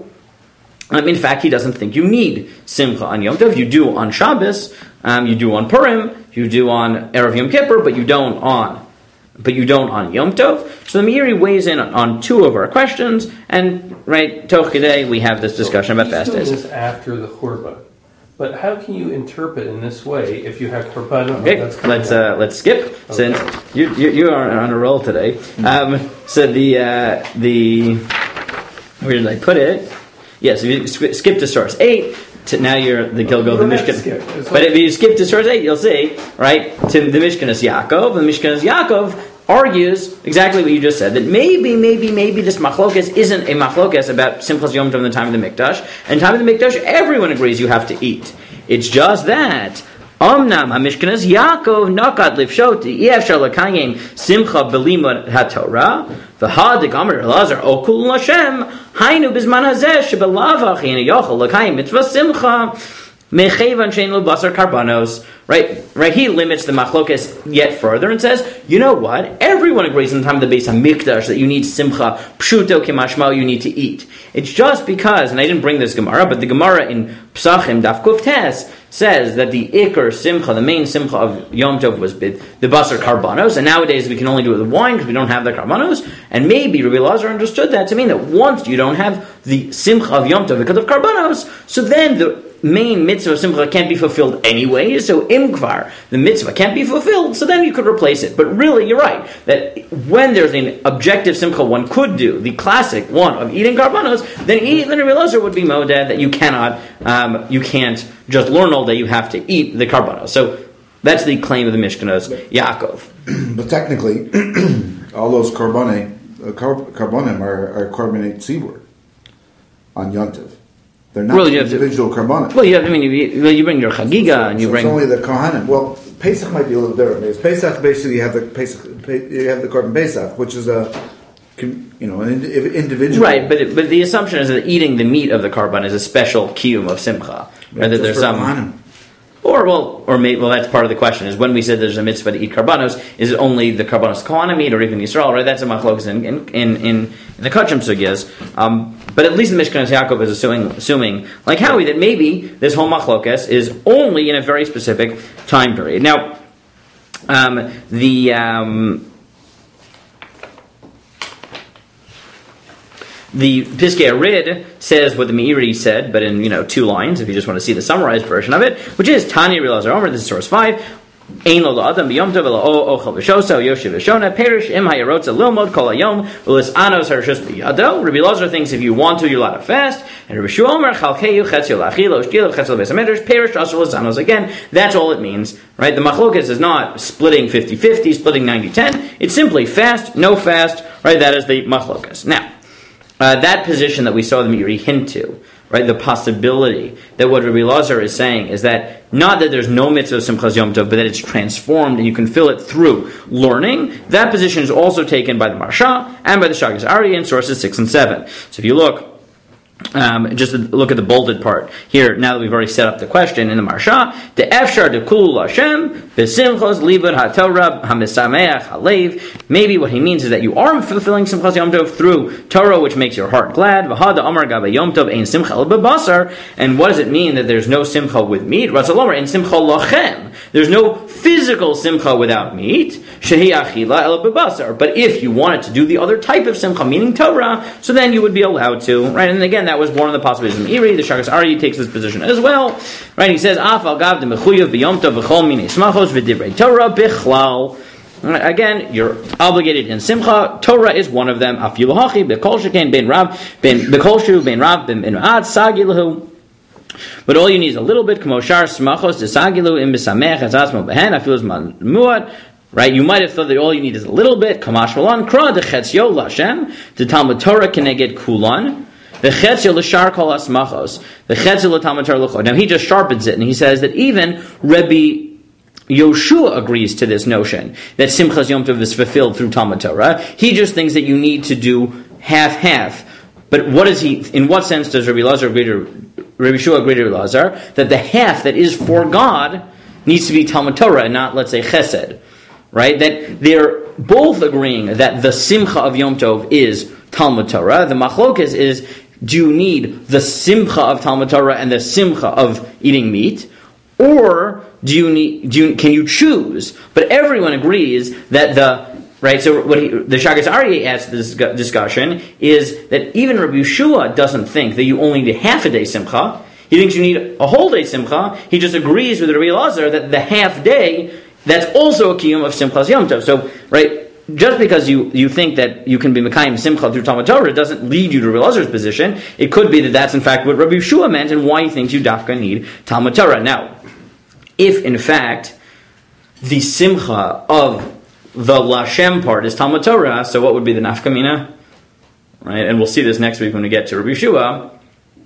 um, in fact, he doesn't think you need Simcha on Yom Tov. You do on Shabbos, um, you do on Purim, you do on Erev Yom Kippur, but you don't on, but you don't on Yom Tov. So the Meiri weighs in on, on two of our questions, and right, Toch Kedei, we have this discussion so about fast days. This after the Churban. But how can you interpret in this way if you have Korban? Okay, let's uh, let's skip okay. since you, you you are on a roll today. Um, so the uh, the where did I put it? Yes, yeah, so if you skip to source eight. To now you're the Gilgal the Mishkan. But if you skip to source eight, you'll see right to the Mishkanas Yaakov. The Mishkanas Yaakov argues exactly what you just said, that maybe, maybe, maybe this machlokas isn't a machlokas about Simchas Yom Tov in the time of the Mikdash. And time of the Mikdash, everyone agrees you have to eat. It's just that Omnam HaMishkanas Yaakov Nakat Lifshoti Yefshar L'Kayim Simcha B'Limud HaTorah V'ha Degamer Elazar Okul Lashem Hainu B'Zman Hazeh Shebelavach Yina Yochel L'Kayim Mitzvah Simcha Mechevan Shein Lo Basar Karbanos. Right, right. He limits the machlokas yet further and says, you know what? Everyone agrees in the time of the Beis HaMikdash that you need simcha, pshuto kimashmo, you need to eat. It's just because, and I didn't bring this Gemara, but the Gemara in Psachim Daf Kuf Tes says that the Iker Simcha, the main Simcha of Yom Tov was the Basar Karbanos, and nowadays we can only do it with wine because we don't have the Karbanos, and maybe Rabbi Elazar understood that to mean that once you don't have the Simcha of Yom Tov because of Karbanos, so then the main mitzvah of Simcha can't be fulfilled anyway, so Imkvar, the mitzvah can't be fulfilled, so then you could replace it. But really, you're right, that when there's an objective Simcha one could do, the classic one of eating Karbanos, then eat, then Rabbi Elazar would be moded that you cannot, um, you can't just learn all day, you have to eat the Karbanos. So that's the claim of the Mishkanos Yaakov. But technically, all those Karbone, uh, car- Karbonim are, are carbonate seaboard on Yontiv. They're not well, you individual Karbonim. Well, you have, I mean, you, you bring your Chagiga so, and you so bring... it's only the Kohanim. Well, Pesach might be a little different. Because Pesach, basically, you have the Pesach, you have the Korban Pesach, which is a, you know, an individual. Right, but it, but the assumption is that eating the meat of the Karban is a special kiyum of Simcha. Right, that there's some... Kohanim. Or, well, or maybe, well, that's part of the question, is when we said there's a mitzvah to eat karbanos, is it only the karbanos kohanim eat, or even Yisrael, right? That's a machlokes in, in, in, in the Kachim sugyas. Um, but at least the Mishkanos Yaakov is assuming, assuming, like Howie, that maybe this whole machlokes is only in a very specific time period. Now, um, the... Um, The Piskei Arid says what the Meiri said, but in, you know, two lines, if you just want to see the summarized version of it, which is Tanya Rabbi Elazar Omer, this is source five, Ein lo la'adam b'yom tov elo ochel v'shosa yoshev v'shona perish im hayarotza lilmod kol hayom ulis anos harshus b'yado. Rabbi Elazar thinks if you want to, you're allowed to fast. And Rabbi Shua Omer chalkeyu chetzio la'achilo shkilo chetzio v'esamedrash perish asur l'zanos. Again, that's all it means, right? The machlokas is not splitting fifty-fifty, splitting ninety ten. It's simply fast, no fast, right? That is the machlokas. Now, Uh, that position that we saw the Meiri hint to, right, the possibility that what Rabbi Elazar is saying is that not that there's no mitzvah of Simchas Yom Tov, but that it's transformed and you can fill it through learning. That position is also taken by the Marsha and by the Shagas Aryeh in sources six and seven. So if you look, Um, just look at the bolded part here. Now that we've already set up the question in the Marsha, the Efshar de Kul Hashem besimchos libud haTorah hamisameach halev. Maybe what he means is that you are fulfilling Simchas Yom Tov through Torah, which makes your heart glad. V'hada Amar Gaba Yom Tov ein simcha el bebasar. And what does it mean that there's no simcha with meat? Ratzal Omer ein simcha lachem. There's no physical simcha without meat. Shehi achila el bebasar. But if you wanted to do the other type of simcha, meaning Torah, so then you would be allowed to, right? And again, that was one of the possibilities of Meiri. The Shagas Aryeh takes this position as well, right? He says, "Af al gav de mechuyev b'yom tov v'chol minei smachos v'divrei Torah bichlal." Again, you're obligated in Simcha. Torah is one of them. Afilu hachi b'kol sheken ben rav ben b'kol shu ben rav ben ad sagilahu. But all you need is a little bit. K'moshar smachos desagilu im b'samech ezatzmo behen afilu zman muad. Right, you might have thought that all you need is a little bit. Kamash malan kra de chetzio l'Hashem the Talmud Torah keneged kulan. The chetzio l'shar kol asmachos. The chetzio l'Talmud Torah l'chod. Now he just sharpens it and he says that even Rebbe Yoshua agrees to this notion that Simchas Yom Tov is fulfilled through Talmud Torah. He just thinks that you need to do half-half. But what is he? In what sense does Rabbi Elazar agree to Rabbi Yeshua agree to Rabbi Elazar that the half that is for God needs to be Talmud Torah and not, let's say, Chesed, right? That they're both agreeing that the Simcha of Yom Tov is Talmud Torah. The Machlokas is, do you need the Simcha of Talmud Torah and the Simcha of eating meat, or do you need? Do you, can you choose? But everyone agrees that the right. So what he, the Shagas Aryeh adds to this discussion is that even Rabbi Yeshua doesn't think that you only need half a day Simcha. He thinks you need a whole day Simcha. He just agrees with Rabbi Elazar that the half day, that's also a kiyum of Simchas Yom Tov. So right. Just because you, you think that you can be Mekayim Simcha through Talmud Torah doesn't lead you to Rabbi Elazar's position. It could be that that's in fact what Rabbi Yeshua meant and why he thinks you dafka need Talmud Torah. Now, if in fact the Simcha of the Lashem part is Talmud Torah, so what would be the nafkamina? Right, and we'll see this next week when we get to Rabbi Yeshua.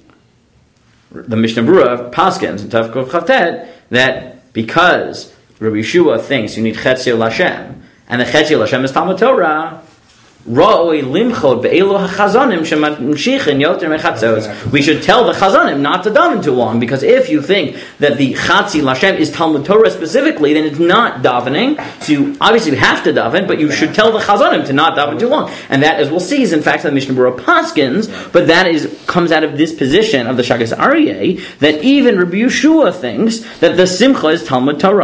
The Mishnah Berurah Paskins and Tavkov Chavtet that because Rabbi Yeshua thinks you need Chetzio Lashem, and the Chetzio Lashem is Talmud Torah, Ra'oi limchot be'elu hachazanim shemamshichin yoter mechatzos. We should tell the chazanim not to daven too long, because if you think that the chatzi lashem is Talmud Torah specifically, then it's not davening. So you obviously have to daven, but you should tell the chazanim to not daven too long. And that, as we'll see, is in fact the Mishnah Berurah paskins. But that is comes out of this position of the Shagas Aryeh, that even Rabbi Yeshua thinks that the simcha is Talmud Torah.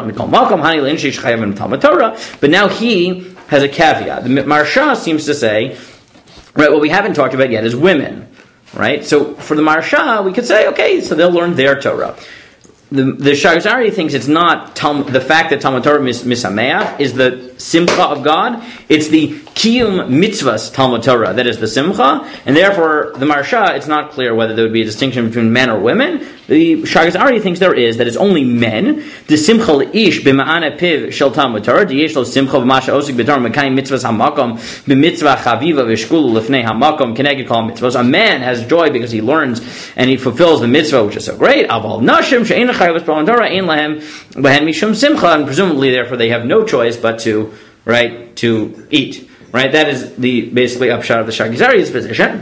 But now he has a caveat. The Maharsha seems to say, right, what we haven't talked about yet is women, right? So for the Maharsha, we could say, okay, so they'll learn their Torah. The, the Shagas Aryeh thinks it's not Talmud, the fact that Talmud Torah mis, misameach is the simcha of God. It's the kiyum mitzvahs Talmud Torah that is the simcha, and therefore the Maharsha, it's not clear whether there would be a distinction between men or women. The Shagas Aryeh thinks there is, that it's only men. The simcha ish b'ma'ana piv shel Talmud Torah, the lo simcha b'masha osik b'torah mekayim mitzvahs hamakom b'mitzvah chaviva v'shkulu lefnei hamakom keneged kol mitzvahs. A man has joy because he learns and he fulfills the mitzvah, which is so great. Aval nashim she'ein chayavos b'Talmud Torah ein lahem b'hen mishum simcha, and presumably therefore they have no choice but to, right, to eat. Right, that is the basically upshot of the Shagas Aryeh's position.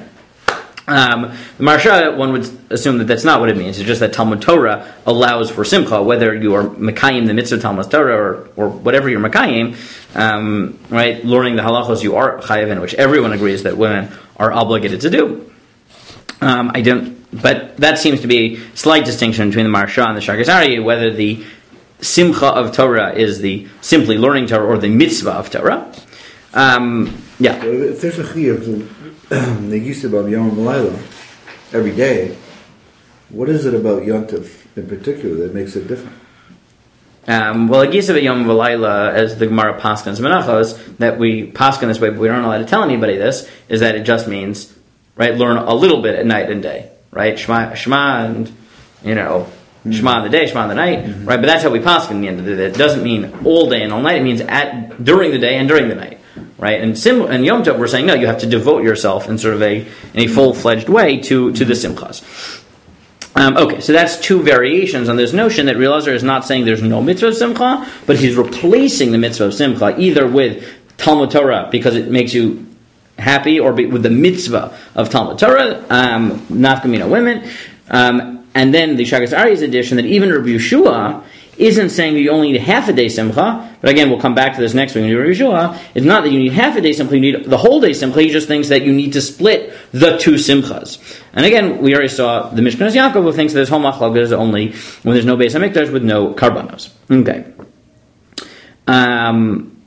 Um, the Maharsha, one would assume that that's not what it means. It's just that Talmud Torah allows for simcha, whether you are Mekayim the mitzvah Talmud Torah or, or whatever you're Mekayim, um, right, learning the halachos you are chayav in, which everyone agrees that women are obligated to do. Um, I don't, but that seems to be a slight distinction between the Maharsha and the Shagas Aryeh, whether the simcha of Torah is the simply learning Torah or the mitzvah of Torah. Um, yeah. So if there's a chiyuv to negisa about Yom Malayla every day, what is it about Yontif in particular that makes it different? Um, well, Agisa Yom V'Layla, as the Gemara paskins Menachos, that we paskin this way, but we aren't allowed to tell anybody this, is that it just means, right, learn a little bit at night and day, right? Shema, Shema and, you know, Shema in the day, Shema in the night, mm-hmm. right? But that's how we paskin in the end of the day. It doesn't mean all day and all night. It means at during the day and during the night. Right, and sim and Yom Tov, we're saying no. You have to devote yourself in sort of a in a full fledged way to to the simchas. Um, okay, so that's two variations on this notion that Real Elazar is not saying there's no mitzvah of simcha, but he's replacing the mitzvah of simcha either with Talmud Torah because it makes you happy, or be, with the mitzvah of Talmud Torah, um, nafkamina women, um, and then the Shagas Aryeh's addition that even Rabbi Yeshua isn't saying that you only need half a day simcha, but again, we'll come back to this next week when you read Yeshua. It's not that you need half a day simcha, you need the whole day simcha. He just thinks that you need to split the two simchas. And again, we already saw the Mishkanos Yaakov, who thinks that this whole machlokes is only when there's no Beis HaMikdash with no karbanos. Okay. Um,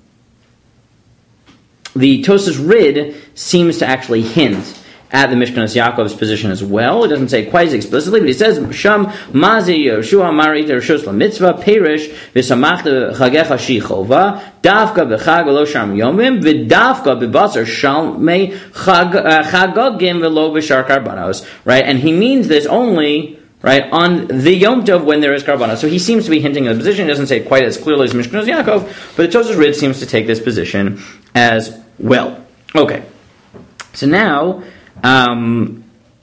the Tosas Rid seems to actually hint at the Mishkanos Yaakov's position as well. It doesn't say it quite as explicitly, but he says, Sham Mazi Yeshua Marit Reshus LaMitzvah Perish V'samachta Chagecha Shichova Davka B'chag V'lo Sham Yomim V'davka B'basar Shalmei Chagogim V'lo B'shar Karbanos. Right, and he means this only right on the Yom Tov when there is karbanos. So he seems to be hinting at the position. He doesn't say it quite as clearly as Mishkanos Yaakov, but the Tosas Rid seems to take this position as well. Okay, so now. Um,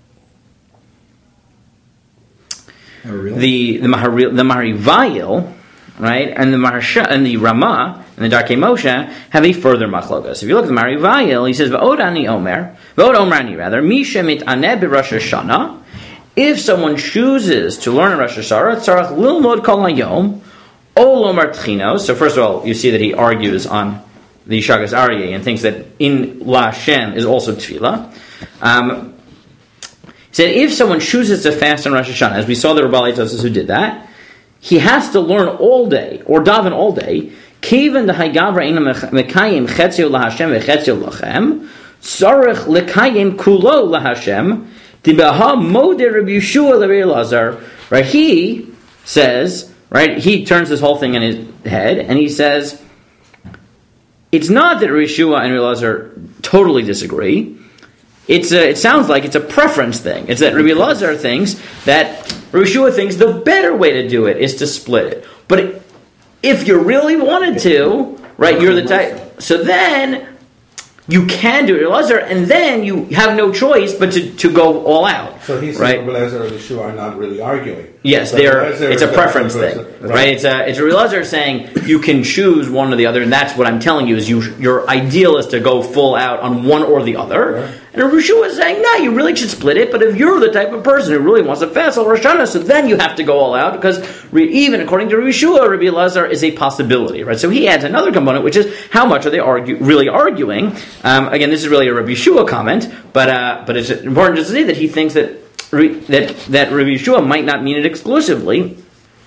oh, really? The the Mahari, the Maharivayil, right, and the Maharsha and the Rama and the Darkei Moshe have a further machlokas. If you look at the Maharivayil, he says V'od ani omer, V'od omrani rather, Misha mit'aneh b'Rosh Hashanah. If someone chooses to learn in Rosh Hashanah, tzarach lilmod kol hayom o lomar tchinos. So first of all, you see that he argues on the Shagas Aryeh and thinks that in La Shem is also tefillah. Um, he said if someone chooses to fast on Rosh Hashanah, as we saw the Rabbalei Tosas who did that, he has to learn all day or daven all day. Kiven dehagavra ina mekayim chetzio laHashem vechetzio lachem tzarich lekayim kulo laHashem tibaha modeh Rabbi Yeshua l'Reil Elazar. Right, he says, right, he turns this whole thing in his head and he says, it's not that Rabbi Yeshua and Reil Elazar totally disagree. It's a, it sounds like it's a preference thing. It's that Rabbi Elazar thinks that Rabbi Yeshua thinks the better way to do it is to split it. But if you really wanted to, right, you're the type. So then you can do it, Elazar, and then you have no choice but to, to go all out. So he's right? saying Rabbi Elazar and Yeshua are not really arguing. Yes, But they're. Elazar It's is a the preference person- thing, right? It's a. It's a Rabbi Elazar saying you can choose one or the other, and that's what I'm telling you is you. Your ideal is to go full out on one or the other. Right. And Rabbi Yeshua is saying, no, you really should split it. But if you're the type of person who really wants to fast al Rosh Hashanah, so then you have to go all out because re, even according to Rabbi Yeshua, Rabbi Elazar is a possibility, right? So he adds another component, which is how much are they argue, really arguing? Um, again, this is really a Rabbi Yeshua comment, but uh, but it's important to see that he thinks that that that Rabbi Yeshua might not mean it exclusively.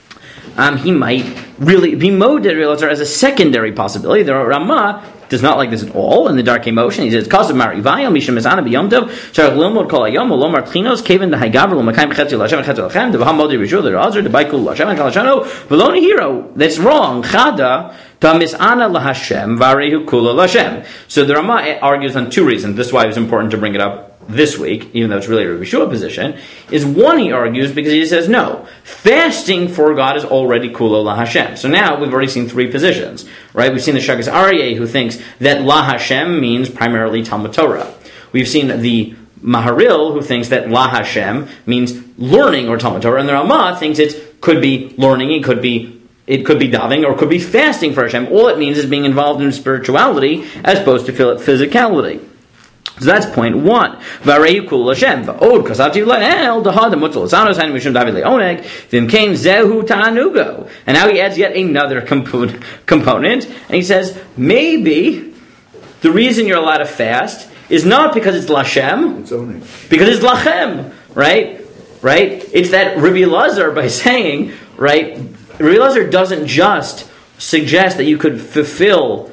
Um, he might really be moded Elazar as a secondary possibility. The Ramah does not like this at all in the Darkei Moshe. He says, "Because of Marivayim, Mishum Mizana B'Yom Tov, Sharach Lilmod Kol Hayom, Ulomar Tchinos, Kevin the Haigaver, L'Makayim Chetzi L'Hashem, Chetzi L'Chem, Devaham Moded Rishul, the Elazar, the Baikul L'Hashem, and Kalashano, V'Lo Nehiro." That's wrong. Chada Ta Misana L'Hashem, Varehu Kula L'Hashem. So the Ramah argues on two reasons. This is why it was important to bring it up this week, even though it's really a Rabbi Yeshua position, is one, he argues, because he says, no, fasting for God is already Kulo La Hashem. So now we've already seen three positions, right? We've seen the Shagas Aryeh, who thinks that La Hashem means primarily Talmud Torah. We've seen the Maharil, who thinks that La Hashem means learning or Talmud Torah, and the Ramah thinks it could be learning, it could be It could be davening, or it could be fasting for Hashem. All it means is being involved in spirituality as opposed to physicality. So that's point one. Vareyu kul Hashem. Va'od kasavti la'el dahad mutzal zanos hanim mishum David leoneg v'imkein zehu ta'anugo. And now he adds yet another compo- component, and he says maybe the reason you're allowed to fast is not because it's Lashem, It's owning. because it's Lachem, right? Right? It's that Rabbi Elazar, by saying, right, Rabbi Elazar doesn't just suggest that you could fulfill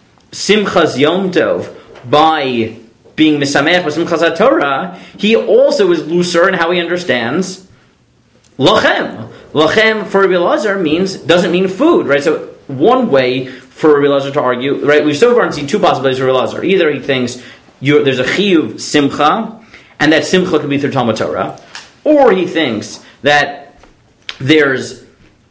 Simchas Yom Tov by being Misamech with Simchas Torah. He also is looser in how he understands Lachem. Lachem for Rabbi Elazar means doesn't mean food, right? So one way for Rabbi Elazar to argue, right? We've so far seen two possibilities for Rabbi Elazar. Either he thinks you, there's a chiyuv simcha, and that simcha could be through Talmud Torah, or he thinks that there's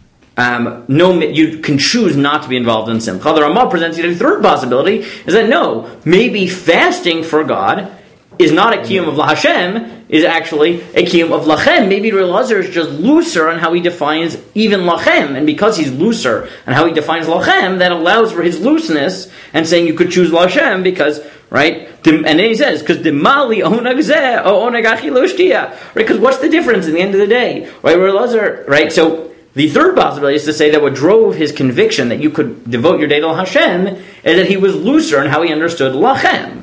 Um, no, you can choose not to be involved in simcha. The Ramah presents you a third possibility, is that no, maybe fasting for God is not a kiyum of La Hashem, is actually a kiyum of Lachem. Maybe Rabbi Elazar is just looser on how he defines even Lachem, and because he's looser on how he defines Lachem, that allows for his looseness, and saying you could choose Lachem because, right, and then he says, because Demali onag zeh, o onag achilu shtia, right, because what's the difference in the end of the day, right, Rabbi Elazar, right, so the third possibility is to say that what drove his conviction that you could devote your day to Hashem is that he was looser in how he understood Lachem.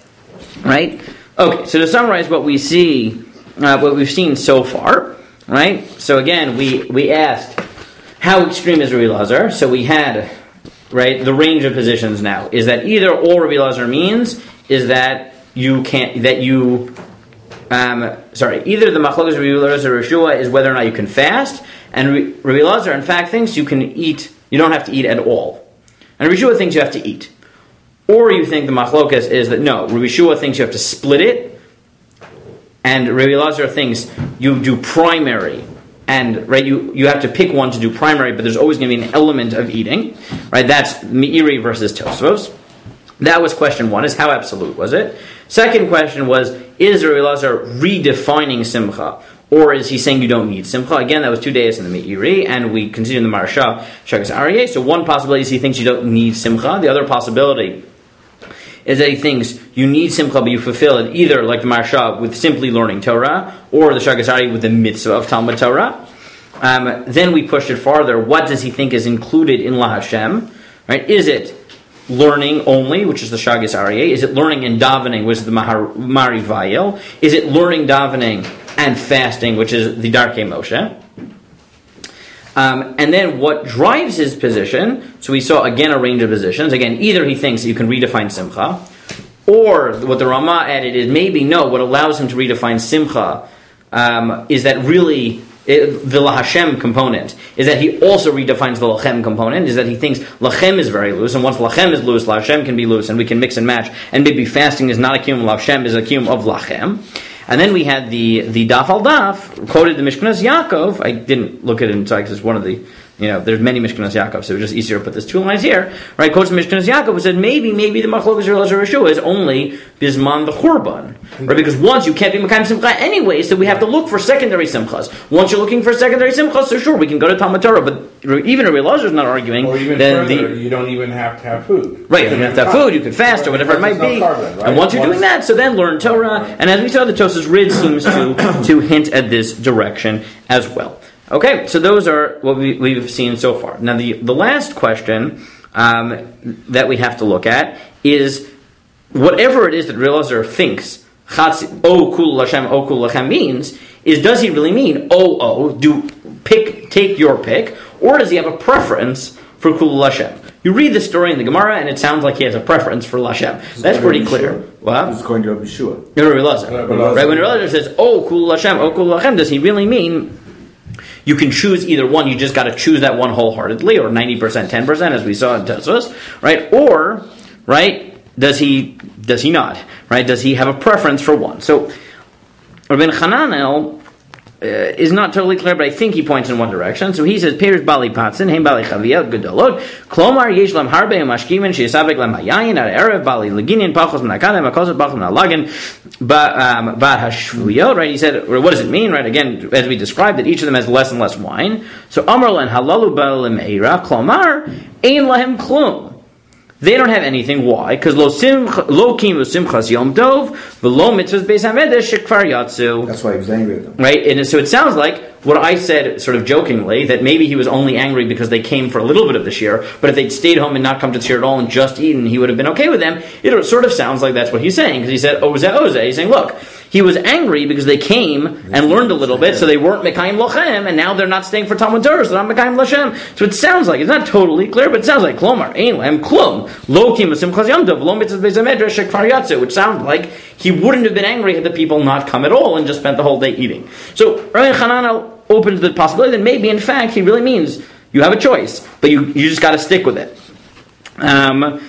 Right? Okay, so to summarize what we see, uh, what we've seen so far, right? So again, we, we asked, how extreme is Rabbi Elazar? So we had, right, the range of positions now. Is that either all Rabbi Elazar means is that you can't, that you, um, sorry, either the Machlokas Rabbi Elazar or Yeshua is whether or not you can fast, and Rabbi Elazar, in fact, thinks you can eat, you don't have to eat at all. And Rabbi Yeshua thinks you have to eat. Or you think the machlokas is that no, Rabbi Yeshua thinks you have to split it, and Rabbi Elazar thinks you do primary, and right, you, you have to pick one to do primary, but there's always going to be an element of eating. Right? That's Meiri versus Tosfos. That was question one, is how absolute was it? Second question was, is Rabbi Elazar redefining simcha? Or is he saying you don't need simcha? Again, that was two days in the Meiri, and we continue in the Maharsha, Shagas Aryeh. So one possibility is he thinks you don't need simcha. The other possibility is that he thinks you need simcha, but you fulfill it either, like the Maharsha, with simply learning Torah, or the Shagas Aryeh with the mitzvah of Talmud Torah. Um, then we pushed it farther. What does he think is included in La Hashem? Right? Is it learning only, which is the Shagas Aryeh? Is it learning and davening, which is the Mari Vayel? Is it learning, davening, and fasting, which is the Darkei Moshe? Um, and then what drives his position, so we saw again a range of positions. Again, either he thinks you can redefine Simcha, or what the Ramah added is maybe no, what allows him to redefine Simcha um, is that really it, the La Hashem component, is that he also redefines the Lachem component, is that he thinks Lachem is very loose, and once Lachem is loose, La Hashem can be loose, and we can mix and match, and maybe fasting is not a kiyum of La Hashem, is a kiyum of Lachem. And then we had the the Daf al Daf, quoted the Mishkanas Yaakov. I didn't look at it inside because it's one of the you know, there's many Mishkanos Yaakov, so it's just easier to put this two lines here, right? Quotes from Mishkanos Yaakov who said maybe, maybe the Machlokas Elazar Yeshua is only Bisman the Churban, right? Because once you can't be Mekayim Simcha anyway, so we have to look for secondary Simchas. Once you're looking for secondary Simchas, so sure, we can go to Talmud Torah, but even Rabbi Elazar is not arguing. Or even then further, the, you don't even have to have food. Right, you don't have to have food, you can fast or whatever it might be. Carbon, right? And once you're doing that, so then learn Torah, and as we saw, the Tosas Rid seems to, to hint at this direction as well. Okay, so those are what we, we've seen so far. Now, the, the last question um, that we have to look at is whatever it is that Rabbi Elazar thinks Chatz, O Kul Lashem, O Kul Lachem means, is does he really mean O O, do pick, take your pick, or does he have a preference for Kul Lashem? You read the story in the Gemara, and it sounds like he has a preference for Lashem. That's pretty clear. What? It's going to Rabbi Yeshua. Rabbi Elazar. Right, when Rabbi Elazar says, "Oh, Kul Lashem, oh, Kul Lachem," does he really mean you can choose either one? You just got to choose that one wholeheartedly, or ninety percent, ten percent, as we saw in Tosfos, right? Or, right, does he does he not? Right? Does he have a preference for one? So, Rabbi Hananel Uh, is not totally clear, but I think he points in one direction. So he says, "Peirush bali patzin, heim bali chaviyot gedolot, klomar yesh lam harbe mashkimin sheyisavek lam hayayin ad erev bali leginin pachos menakanem akosot bachim nalagin ba hashvuyot." Right? He said, or what does it mean? Right? Again, as we described, that each of them has less and less wine. So Amar len halalu balim eira, klomar ein lahem klum. They don't have anything. Why? Because lo lo kimu simchas yom tov v'lo mitzvahs beis hamedrash shekvar yatsu. That's why he was angry at them. Right? And so it sounds like what I said sort of jokingly, that maybe he was only angry because they came for a little bit of the shir, but if they'd stayed home and not come to shir at all and just eaten, he would have been okay with them. It sort of sounds like that's what he's saying, because he said, oze oze. He's saying, look, he was angry because they came and learned a little bit, so they weren't Mekayim Lochem, and now they're not staying for Talmud Torah, so they're not Mekayim Lashem. So it sounds like, it's not totally clear, but it sounds like, Klomar, Ein Lahem Klum, Lo Kim Simchas Yom Tov, Lo Mitzvahs Beis HaMedrash Shekvar Yatsu, which sounds like he wouldn't have been angry had the people not come at all and just spent the whole day eating. So Rabbi Hananel opens the possibility that maybe, in fact, he really means you have a choice, but you, you just got to stick with it. Um...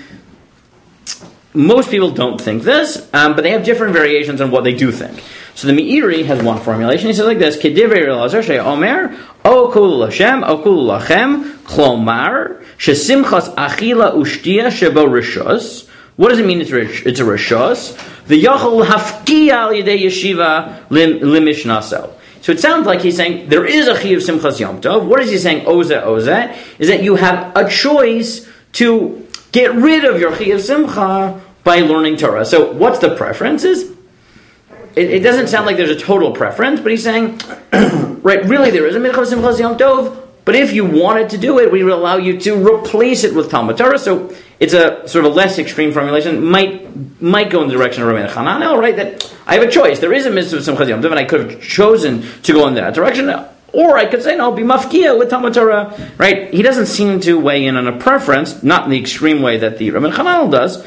Most people don't think this, um, but they have different variations on what they do think. So the Meiri has one formulation. He says like this: Kedivrei Elazar she'omer o kul Lashem o kul lachem klomar shesimchas achila ushtia shebo rishos. What does it mean? It's rich. It's a rishos. The yachol hafkia al yedei yeshiva limishnaso. So it sounds like he's saying there is a chiyuv simchas yom tov. What is he saying? Oze oze is that you have a choice to get rid of your chiyuv simcha by learning Torah. So what's the preference? Is it, it doesn't sound like there's a total preference, but he's saying, right, really there is a mincha simchas yom tov, but if you wanted to do it, we will allow you to replace it with Talmud Torah. So it's a sort of a less extreme formulation. Might might go in the direction of Rabbi Hananel, right? That I have a choice. There is a mitzvah simchas yom tov, and I could have chosen to go in that direction. Or I could say, no, be mafkia with Talmud Torah, right? He doesn't seem to weigh in on a preference, not in the extreme way that the Rabbi Hananel does,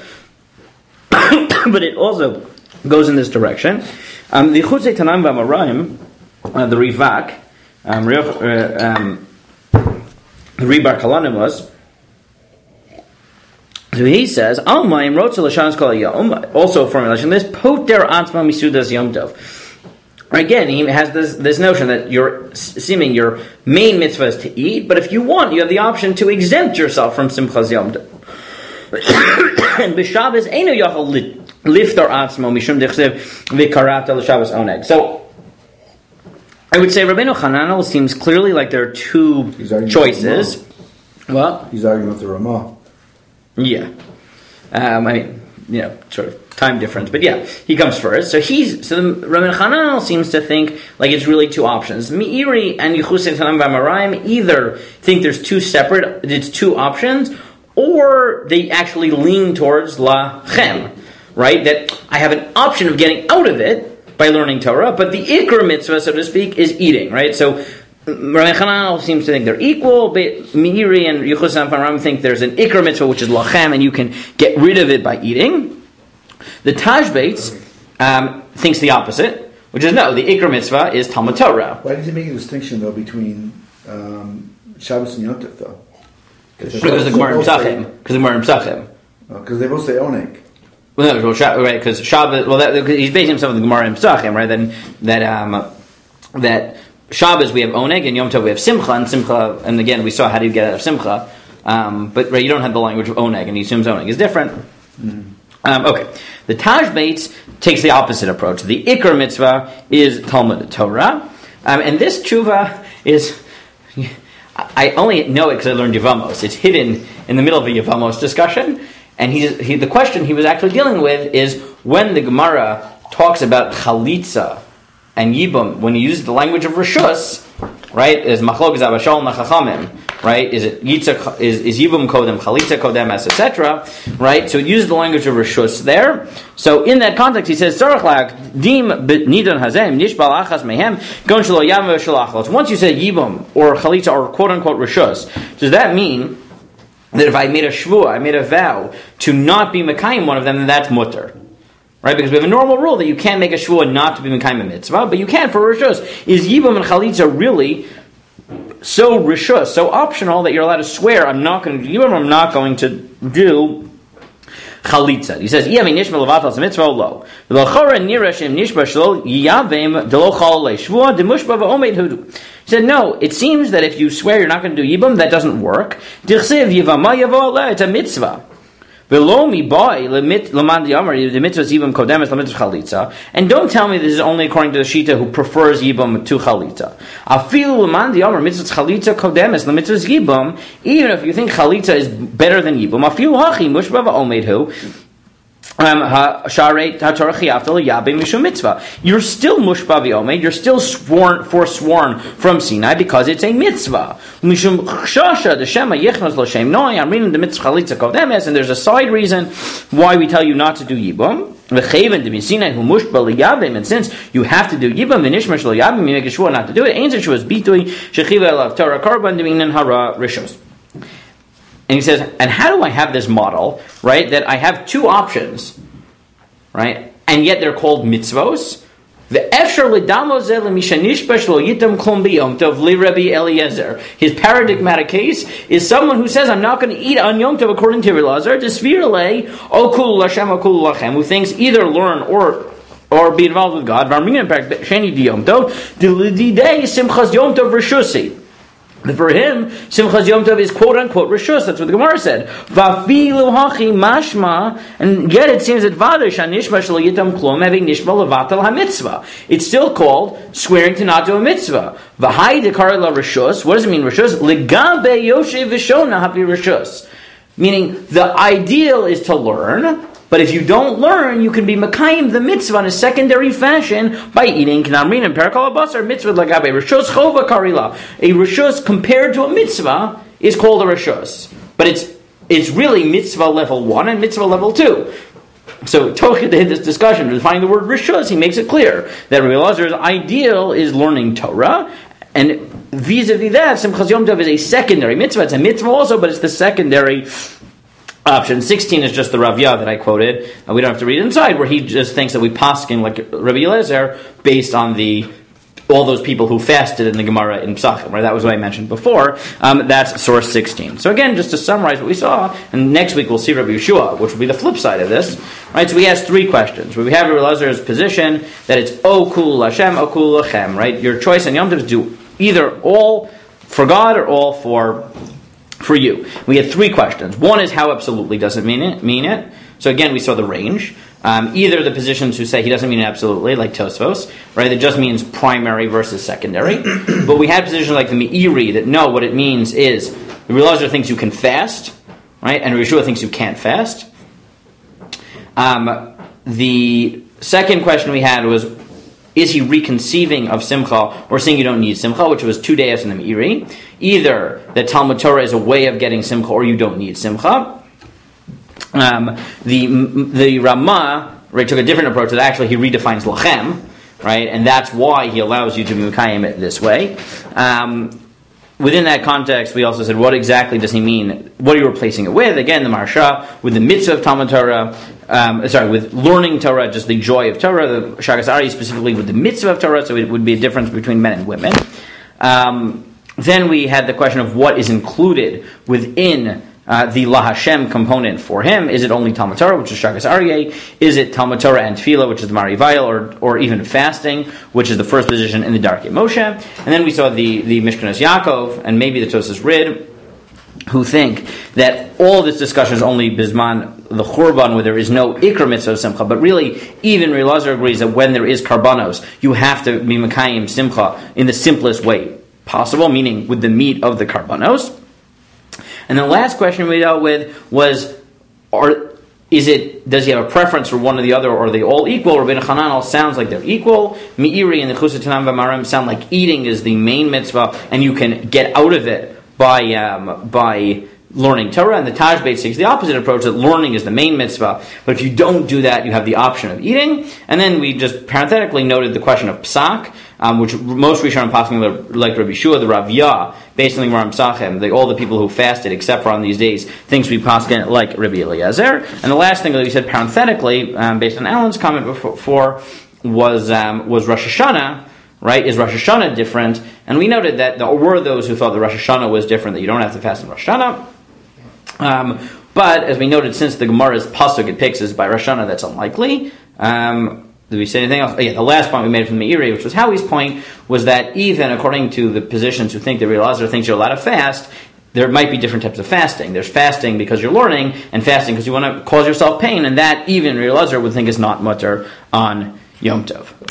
but it also goes in this direction. Um, the Chutzei Tanam V'Amarayim, uh, the Rivak, um, uh, um, the Ribar Kalanim was, so he says, Al Mayim Rotz L'Shanas Kol Yom, also a formulation, this Poter Atzma Misudas Yom Tov. Again, he has this, this notion that you're seeming your main mitzvah is to eat, but if you want, you have the option to exempt yourself from Simchas Yom Tov. And b'Shabbos einu yachol liftar atzmo mishum dechsev v'karata l'Shabbos oneg. So, I would say Rabbeinu Hananel seems clearly like there are two choices. Well, he's arguing with the Ramah. Yeah, um, I mean, you know, sort of time difference, but yeah, he comes first. So he's so the Rabbeinu Hananel seems to think like it's really two options. Meiri and Yechusei Tanam V'Amarayim either think there's two separate, it's two options, or they actually lean towards lachem, right? That I have an option of getting out of it by learning Torah, but the ikar mitzvah, so to speak, is eating, right? So Rabbi Hananel seems to think they're equal, but Meiri and Yechusei Tanam V'Amarayim think there's an ikar mitzvah, which is lachem, and you can get rid of it by eating. The Tajbates um, thinks the opposite, which is no, the ikar mitzvah is Talmud Torah. Why does he make a distinction though between um, Shabbos and Yom Tov though? Because the Gemara in Pesachim. Because the Gemara in Pesachim. Because they both say oneg. Well, no, well, right? Because Shabbos. Well, that, he's basing himself on the Gemara in Pesachim, right? Then that um, that Shabbos we have oneg, and Yom Tov we have simcha, and simcha, and again we saw how do you get out of simcha, um, but right, you don't have the language of oneg, and he assumes oneg is different. Mm-hmm. Um, okay, the Taj Bates takes the opposite approach. The Iker mitzvah is Talmud Torah, um, and this tshuva is, I only know it because I learned Yevamos. It's hidden in the middle of a Yevamos discussion, and he's, he, the question he was actually dealing with is when the Gemara talks about chalitza and yibum, when he uses the language of rishus, right, is machlok zabashol nachachamim, right, is it yitza, is, is yibum kodem, chalitza kodem, et cetera, right, so it uses the language of rishus there. So in that context he says, tzarach lak, dim nidon hazem, nishbal achas mehem, gon shelo yam v'shalachlos. Once you say yibum, or chalitza, or quote-unquote rishus, does that mean that if I made a shvuah, I made a vow, to not be mekayim one of them, then that's mutter? Right, because we have a normal rule that you can't make a shvuah not to be mekayim a mitzvah, but you can for rishus. Is yibum and chalitza really so rishus, so optional that you're allowed to swear, I'm not going to do yibum, I'm not going to do chalitza? He says, "Iyam nishma levatal mitzvah lo. V'lachora nirashem nishba shlo yavim delo chalei shvuah demushba v'omed hudu." He said, "No, it seems that if you swear you're not going to do yibum, that doesn't work. Dichsev yivama yavo aleh, it's a mitzvah." And don't tell me this is only according to the Shita who prefers Yibum to Chalitza. Even if you think Chalitza is better than Yibum, Um, you're still mushba v'omed, you're still sworn, forsworn from Sinai because it's a mitzvah. I'm reading the mitzvah chalitza kodemes, and there's a side reason why we tell you not to do yibum. And since you have to do yibum, you make a shua not to do it. And he says, and how do I have this model, right, that I have two options, right, and yet they're called mitzvos? His paradigmatic case is someone who says, I'm not going to eat on Yom Tov according to Elazar, who thinks either learn or or be involved with God. For him, Simchas Yom Tov is quote-unquote Rishus. That's what the Gemara said. Vafilu hachi mashma, and yet it seems that Vader Shanishma Shlo Yitam Klom having Nishma Levatal HaMitzvah. It's still called swearing to not do a mitzvah. V'hai dekar la Rishus. What does it mean Rishus? Legabe Yoshe V'shona hapi Rishus. Meaning, the ideal is to learn, but if you don't learn, you can be mekayim the mitzvah in a secondary fashion by eating knamrin and perakal basar mitzvah lagabe rishus chova karila. A rishus compared to a mitzvah is called a rishus, but it's it's really mitzvah level one and mitzvah level two. So Tochid did this discussion defining the word rishus. He makes it clear that Rabbi Elazar's ideal is learning Torah, and vis-a-vis that, Simchas Yom Tov is a secondary mitzvah. It's a mitzvah also, but it's the secondary option. sixteen is just the Rav Yah that I quoted. Uh, we don't have to read it inside, where he just thinks that we paskin like Rabbi Eliezer based on the all those people who fasted in the Gemara in Pesachim, right? That was what I mentioned before. Um, that's source sixteen. So again, just to summarize what we saw, and next week we'll see Rabbi Yeshua, which will be the flip side of this, right? So we asked three questions. We have Rabbi Elazar's position that it's O kul Hashem, O kul Lachem, right? Your choice on Yom Tov is do either all for God or all for for you. We had three questions. One is how absolutely does it mean it? Mean it? So again, we saw the range. Um, either the positions who say he doesn't mean it absolutely, like Tosfos, right? It just means primary versus secondary. But we had positions like the Meiri that no, what it means is the Rabbi Elazar thinks you can fast, right? And Yeshua thinks you can't fast. Um, the second question we had was, is he reconceiving of Simcha or saying you don't need Simcha, which was two days in the Meiri? Either that Talmud Torah is a way of getting Simcha or you don't need Simcha. Um, the the Ramah right, took a different approach that actually he redefines Lachem, right? And that's why he allows you to be Mekayim it this way. Um, within that context, we also said, what exactly does he mean? What are you replacing it with? Again, the Maharsha, with the mitzvah of Talmud Torah, Um, sorry, with learning Torah, just the joy of Torah, the Shagas Ari specifically with the mitzvah of Torah, so it would be a difference between men and women. Um, then we had the question of what is included within uh, the La Hashem component for him? Is it only Talmud Torah, which is Shagas Aryeh? Is it Talmud Torah and Tefillah, which is the Mari Vayel, or or even fasting, which is the first position in the Darkei Moshe? And then we saw the, the Mishkanos Yaakov, and maybe the Tosas Rid, who think that all this discussion is only Bisman, the Churban, where there is no Ikr Mitzvah Simcha, but really, even Reb Elazar agrees that when there is Karbanos, you have to be Mekayim Simcha in the simplest way possible, meaning with the meat of the Karbanos. And the last question we dealt with was, are, is it, does he have a preference for one or the other, or are they all equal? Rabbeinu Hanan all sounds like they're equal. Meiri and the Chusat Tanam V'Marim sound like eating is the main mitzvah, and you can get out of it by um, by learning Torah. And the Taj Beit takes the opposite approach, that learning is the main mitzvah, but if you don't do that, you have the option of eating. And then we just parenthetically noted the question of Psak, um, which most Rishonim passing like Rabbi Shua, the Rav Yah, based on the Gemara Pesachim, the, all the people who fasted, except for on these days, things we pass like Rabbi Eliezer. And the last thing that we said parenthetically, um, based on Alan's comment before, was um, was Rosh Hashanah. Right? Is Rosh Hashanah different? And we noted that there were those who thought that Rosh Hashanah was different, that you don't have to fast in Rosh Hashanah. Um, but as we noted, since the Gemara's pasuk it picks is by Rosh Hashanah, that's unlikely. Um, did we say anything else? Oh, yeah, the last point we made from Meiri, which was Howie's point, was that even according to the positions who think that Reb Elazar thinks you're allowed to fast, there might be different types of fasting. There's fasting because you're learning, and fasting because you want to cause yourself pain, and that even Reb Elazar would think is not mutter on Yom Tov.